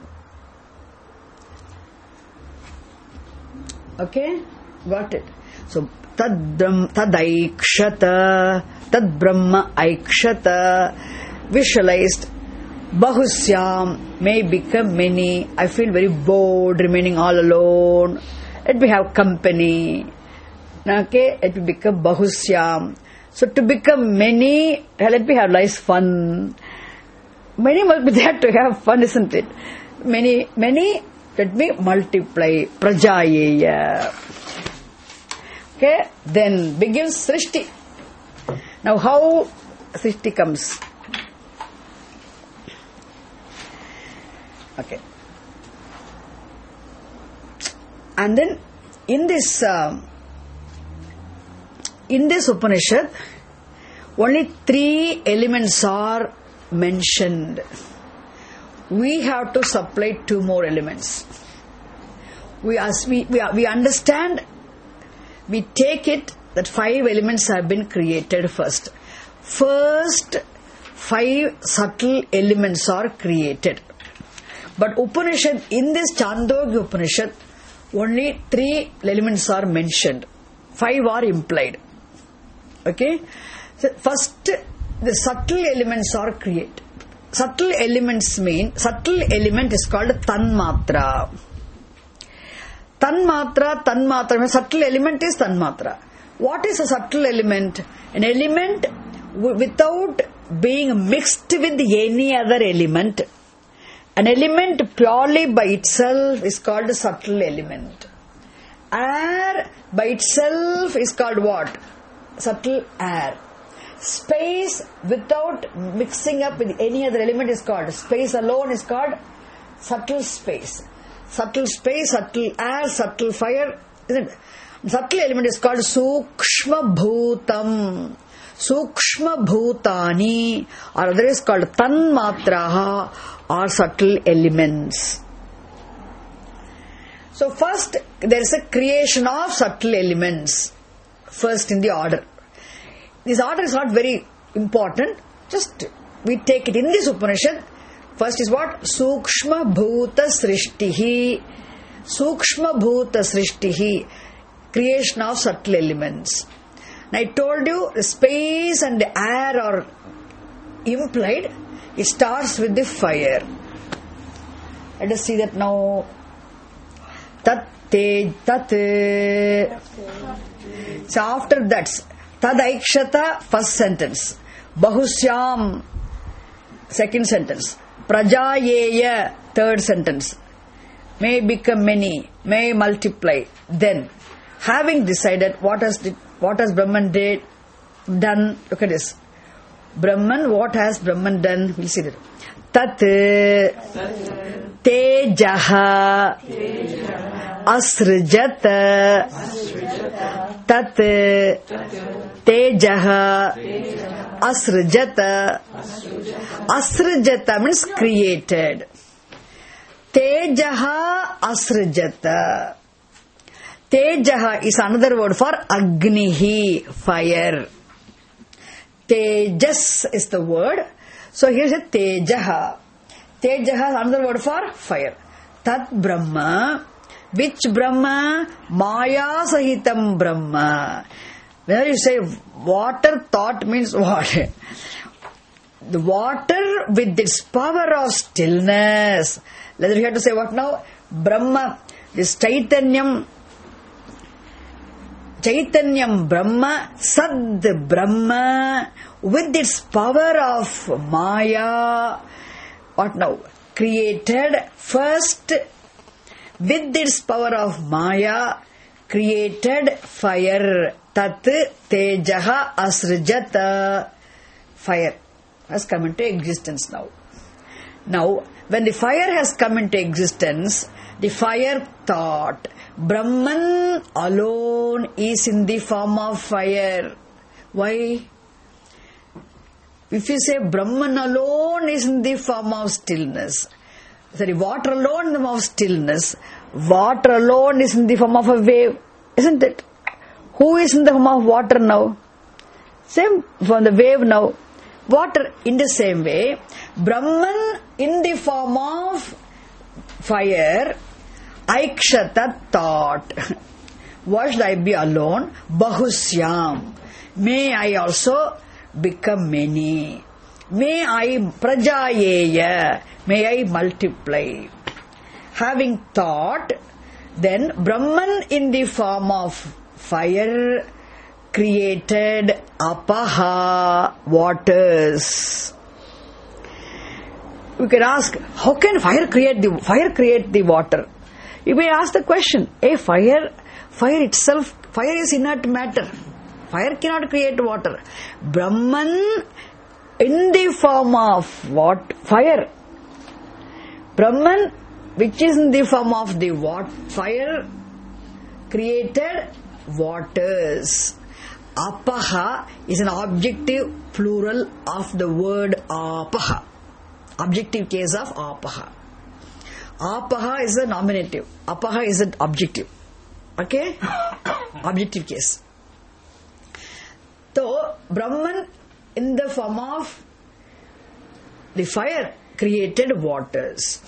Okay? Got it? So, tad aikshata, tad brahma aikshata, visualized, bahusyam, may become many. I feel very bored remaining all alone. Let me have company. Okay? Let me become bahusyam. So to become many, let me have nice fun. Many must be there to have fun, isn't it? Many, many, let me multiply. Prajayeya. Okay, then begins Srishti. Now how Srishti comes? Okay. And then in this... Uh, In this Upanishad, only three elements are mentioned. We have to supply two more elements. we, as we, we, we understand, we take it that five elements have been created first. First, five subtle elements are created. But Upanishad, in this Chandogya Upanishad, only three elements are mentioned. Five are implied. Okay? So first, the subtle elements are created. Subtle elements mean, subtle element is called Tanmatra. Tanmatra, Tanmatra, means subtle element is Tanmatra. What is a subtle element? An element w- without being mixed with any other element. An element purely by itself is called a subtle element. Air by itself is called what? Subtle air. Space without mixing up with any other element is called, space alone is called subtle space. Subtle space, subtle air, subtle fire, isn't it? Subtle element is called Sukshma Bhutam. Sukshma Bhutani, or other is called Tanmatraha, or subtle elements. So first there is a creation of subtle elements, first in the order. This order is not very important, just we take it in this Upanishad. First is what? Sukshma Bhuta Srishtihi. Sukshma Bhuta Srishtihi, creation of subtle elements. Now I told you the space and the air are implied. It starts with the fire. Let us see that now. Tat te tat. So after that, Tadaikshata, first sentence. Bahusyam, second sentence. Prajayeya, third sentence. May become many, may multiply. Then, having decided what has did, what has Brahman did, done, look at this. Brahman, what has Brahman done? We'll see that. Tat tejaha asrjat tat tejaha asrjat. Asrjata means created. Tejaha asrjata. Tejaha is another word for Agnihi, fire. Tejas is the word. So here is a Tejaha. Tejaha is another word for fire. Tat Brahma. Which Brahma? Maya Sahitam Brahma. Whenever you say water thought means what? The water with its power of stillness. Later you have to say what now? Brahma. This Chaitanyam. Chaitanyam Brahma, Sad Brahma, with its power of Maya, what now? Created first, with its power of Maya, created fire. Tat Tejaha Asrjata. Fire has come into existence now. Now, when the fire has come into existence, the fire thought, Brahman alone is in the form of fire. Why? If you say Brahman alone is in the form of stillness, sorry, water alone in the form of stillness, water alone is in the form of a wave, isn't it? Who is in the form of water now? Same from the wave now. Water in the same way, Brahman in the form of fire, Aikshata thought. Why should I be alone? Bahusyam. May I also become many. May I prajayeya. May I multiply. Having thought, then Brahman in the form of fire created apaha, waters. We can ask, how can fire create the fire create the water? You may ask the question, a fire, fire itself, fire is inert matter. Fire cannot create water. Brahman in the form of what? Fire. Brahman, which is in the form of the what? Fire, created waters. Apaha is an objective plural of the word apaha. Objective case of apaha. Apaha is a nominative. Apaha is an objective. Okay? Objective case. So, Brahman in the form of the fire created waters.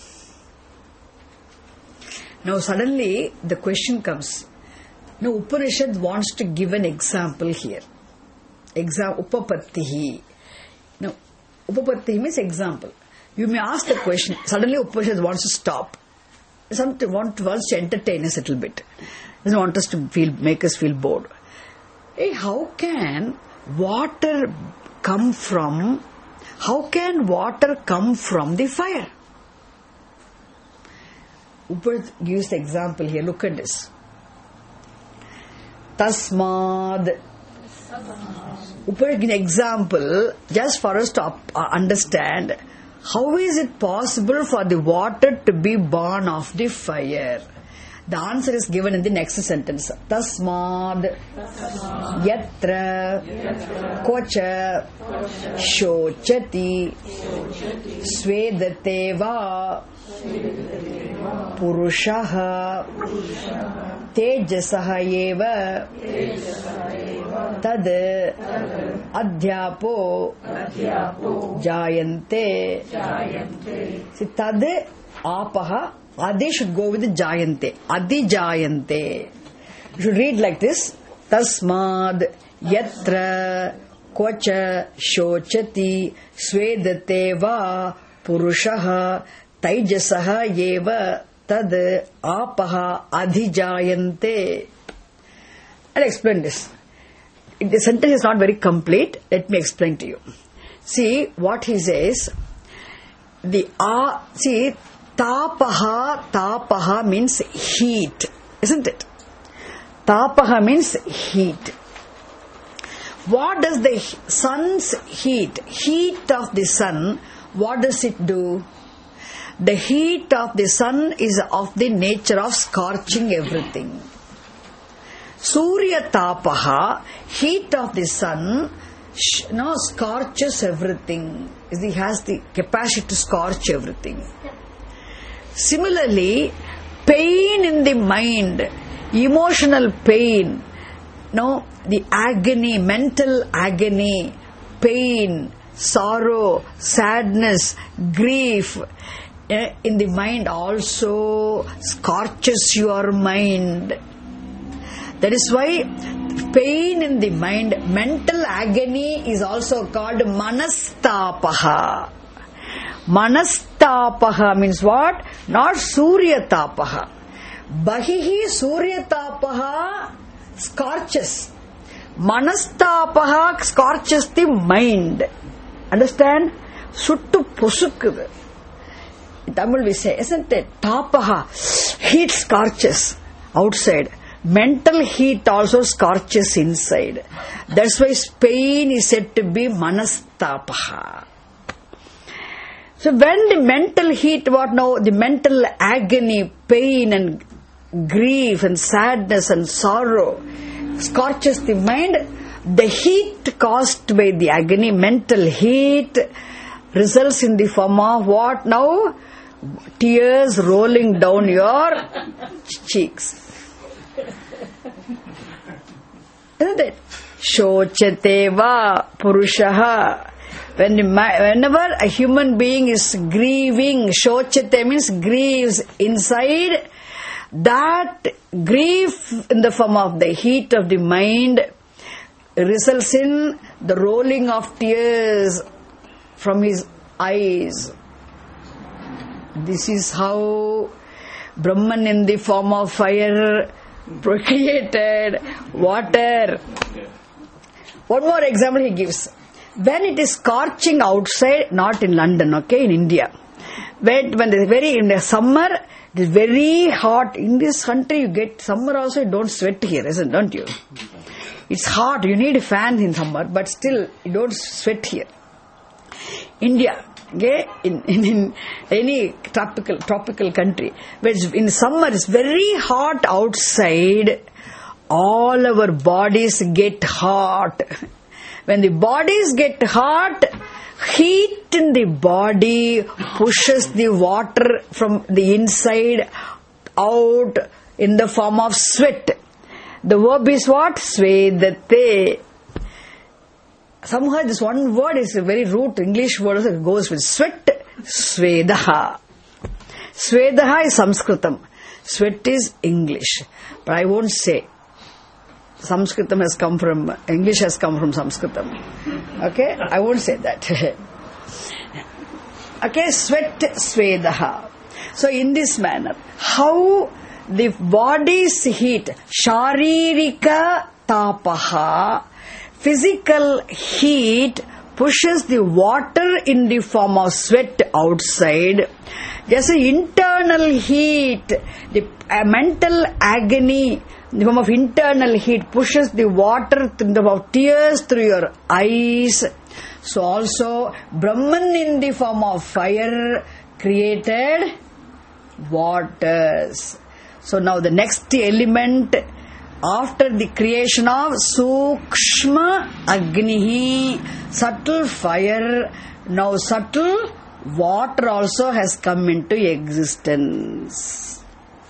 Now suddenly the question comes. Now Upanishad wants to give an example here. Example, Upapattihi. Now, Upapattihi means example. You may ask the question. Suddenly Upanishad wants to stop. Something want, wants to entertain us a little bit. Doesn't want us to feel, make us feel bored. Hey, how can water come from, how can water come from the fire? Upanishad gives the example here. Look at this. Tasmad. Upanishad gives an example just for us to up, uh, understand how is it possible for the water to be born of the fire. The answer is given in the next sentence. Tasmad yatra kocha shochati svedate purushaha tejasaha eva tad adhyapo jayante. See, tad apaha. Adi should go with the jayante. Adi jayante. You should read like this. Tasmad yatra kocha shochati svedate va purushaha taijasaha yeva tad apaha adhijayante. I'll explain this. The sentence is not very complete. Let me explain to you. See what he says. The ah, see, tapaha, tapaha means heat, isn't it? Tapaha means heat. What does the sun's heat, heat of the sun, what does it do? The heat of the sun is of the nature of scorching everything. Surya tapaha, heat of the sun, sh- no, scorches everything. It has the capacity to scorch everything. Similarly, pain in the mind, emotional pain, no, the agony, mental agony, pain, sorrow, sadness, grief, eh, in the mind also scorches your mind. That is why pain in the mind, mental agony is also called manastapaha. Manastapaha means what? Not suryatapaha. Bahihi suryatapaha scorches. Manastapaha scorches the mind. Understand? Suttu pusukkudu. In Tamil we say, isn't it? Tapaha, heat scorches outside. Mental heat also scorches inside. That's why pain is said to be manastapaha. So when the mental heat, what now? The mental agony, pain and grief and sadness and sorrow scorches the mind, the heat caused by the agony, mental heat, results in the form of what now? Tears rolling down your cheeks. Isn't it? Shochate va purushaha. When the, whenever a human being is grieving, shochate means grieves inside, that grief in the form of the heat of the mind results in the rolling of tears from his eyes. This is how Brahman in the form of fire created water. One more example he gives. When it is scorching outside, not in London, okay, in India. When, when it's very, in the summer, it is very hot. In this country, you get summer also, you don't sweat here, isn't, don't you? It's hot, you need a fan in summer, but still, you don't sweat here. India, okay, in, in, in any tropical, tropical country, where it's, in summer it's very hot outside, all our bodies get hot. When the bodies get hot, heat in the body pushes the water from the inside out in the form of sweat. The verb is what? Svedate. Somehow this one word is a very root English word that goes with sweat. Svedaha. Svedaha is Sanskritam. Sweat is English. But I won't say. Sanskritam has come from, English has come from Sanskritam. Okay? I won't say that. Okay? Sweat, Svedaha. So in this manner, how the body's heat, Sharirika Tapaha, physical heat pushes the water in the form of sweat outside. Just an internal heat, the uh, mental agony in the form of internal heat pushes the water in the form of tears through your eyes. So also Brahman in the form of fire created waters. So now the next element after the creation of Sukshma Agnihi, subtle fire, now subtle water also has come into existence.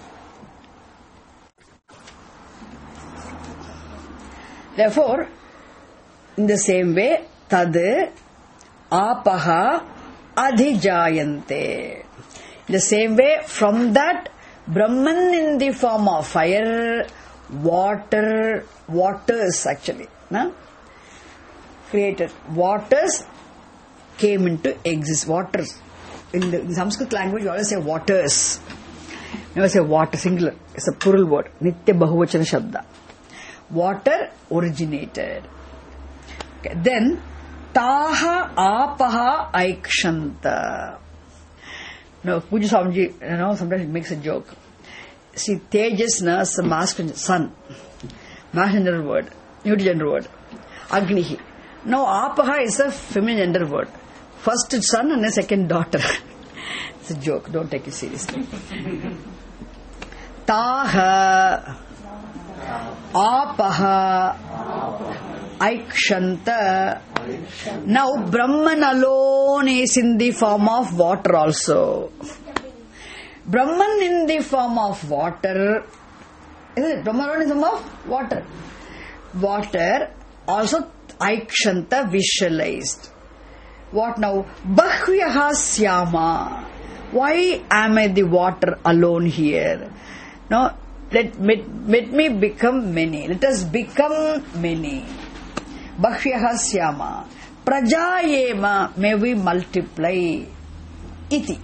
Therefore, in the same way, Tad Apaha Adhijayante. In the same way, from that Brahman in the form of fire, water, waters actually, no? created. Waters came into existence. Waters. In the in Sanskrit language, you always say waters. Never say water, singular. It's a plural word. Nitya Bahuvachana Shabda. Water originated. Okay. Then, Taha Apaha Aikshanta. No, Puja Swamiji, you know, sometimes it makes a joke. See, Tejasna is a masculine, sun. Masculine gender word. Neuter gender word. Agnihi. Now, Apaha is a feminine gender word. First son and a second daughter. It's a joke, don't take it seriously. Taha Apaha Aikshanta. Now Brahman alone is in the form of water also. Brahman in the form of water. Is it? Brahman alone in the form of water. Water also Aikshanta visualized. What now? Bahvyaha Syama. Why am I the water alone here? No, let, let, let me become many. Let us become many. Bahvyaha Syama. Prajayema. May we multiply. Iti.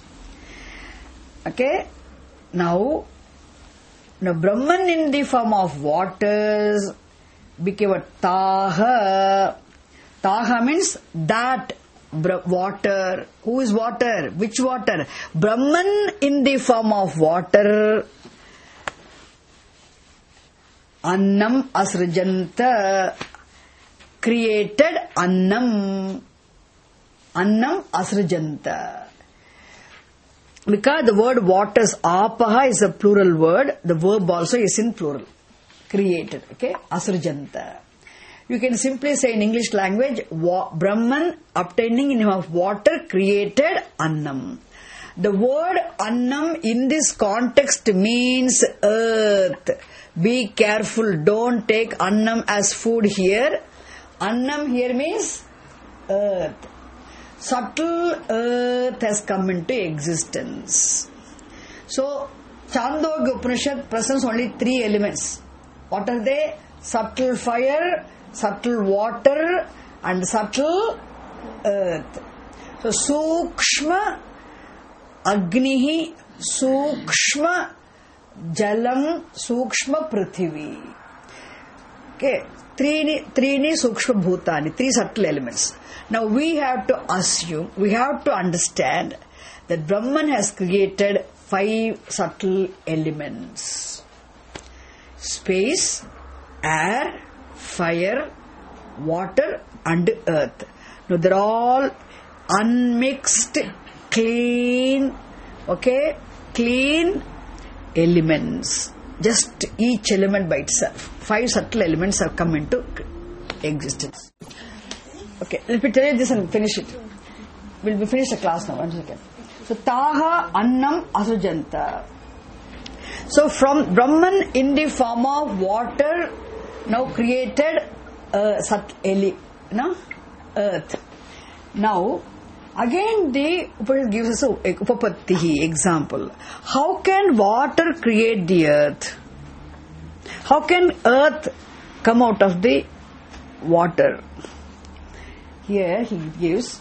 Okay? Now, now Brahman in the form of waters became a Taha. Taha means that water. Who is water? Which water? Brahman in the form of water. Annam asrajanta. Created Annam. Annam asrajanta. Because the word waters, Apaha is a plural word. The verb also is in plural. Created. Okay? Asrajanta. You can simply say in English language, Brahman obtaining in of water created Annam. The word Annam in this context means earth. Be careful, don't take Annam as food here. Annam here means earth. Subtle earth has come into existence. So, Chandogya Upanishad presents only three elements. What are they? Subtle fire, subtle water and subtle earth. So Sukshma Agnihi, Sukshma Jalam, Sukshma Prithvi. Okay, three three Sukshma Bhutani, three subtle elements. Now we have to assume, we have to understand that Brahman has created five subtle elements. Space, air, fire, water and earth. Now they're all unmixed, clean, okay, clean elements. Just each element by itself. Five subtle elements have come into existence. Okay, let me tell you this and finish it. We'll be finished the class now. One second. So, taha annam asujanta. So, from Brahman in the form of water, now created uh, Sat Eli, no? Earth. Now, again the Upanishad gives us a Upapattihi example. How can water create the earth? How can earth come out of the water? Here he gives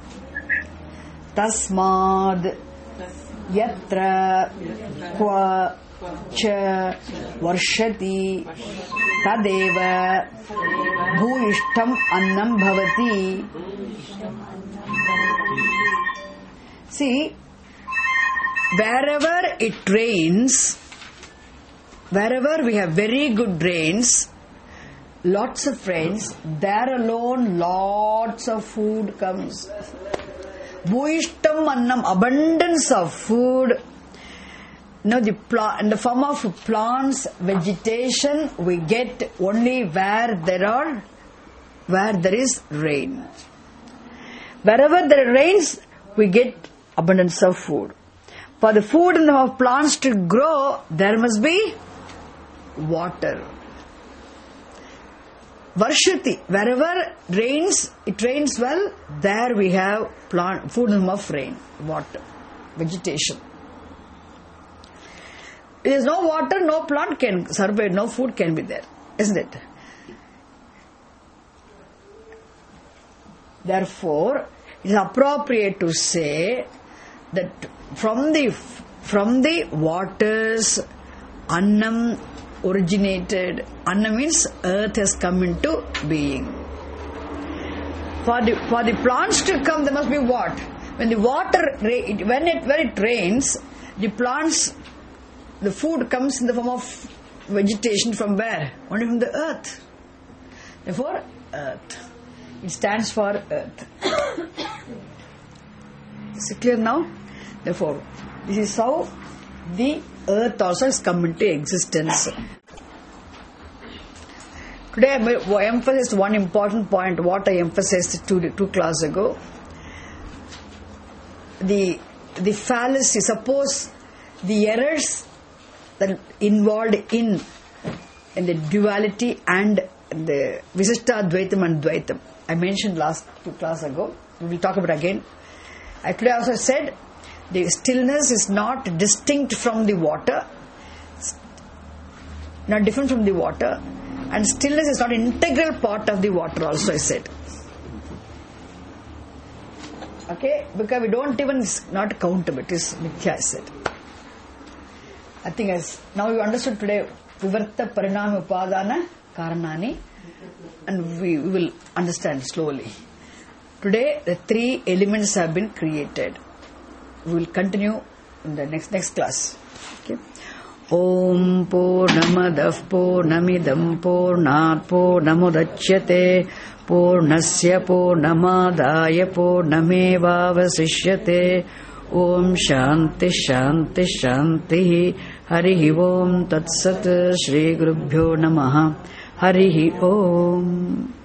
Tasmad Yatra Kwa Cha Varshati Tadeva Bhuishtam Annam Bhavati. See, wherever it rains, wherever we have very good rains, lots of rains, there alone lots of food comes. Bhuishtam Annam, abundance of food. Now the plant, in the form of plants, vegetation, we get only where there are, where there is rain. Wherever there rains, we get abundance of food. For the food and the plants to grow, there must be water. Varshati, wherever rains, it rains well, there we have plant, food in the form of rain, water, vegetation. If there is no water, no plant can survive, no food can be there, isn't it? Therefore, it is appropriate to say that from the from the waters, Annam originated. Annam means earth has come into being. For the for the plants to come, there must be what? When the water when it when it rains, the plants, the food comes in the form of vegetation from where? Only from the earth. Therefore, earth. It stands for earth. Is it clear now? Therefore, this is how the earth also has come into existence. Today I emphasized one important point, what I emphasized two, two classes ago. The, the fallacy, suppose the errors that involved in, in the duality and the Visishta Dvaitam and Dvaitam. I mentioned last two classes ago. We will talk about it again. I today also said the stillness is not distinct from the water, not different from the water, and stillness is not an integral part of the water also, I said. Okay? Because we don't even, it's not countable, it is mithya, I said. I think as now you understood today, Vivarta Parinama Upadana Karanani, and we will understand slowly. Today, the three elements have been created. We will continue in the next next class. Okay. Om Purnamadav Purnamidam Purnat Purnamudachyate Purnasya Purnamadaya Purnamevavasishyate. Om Shanti Shanti Shanti. Harihi Om Tat Sat. Shri Gurubhyo Namaha. Harihi Om.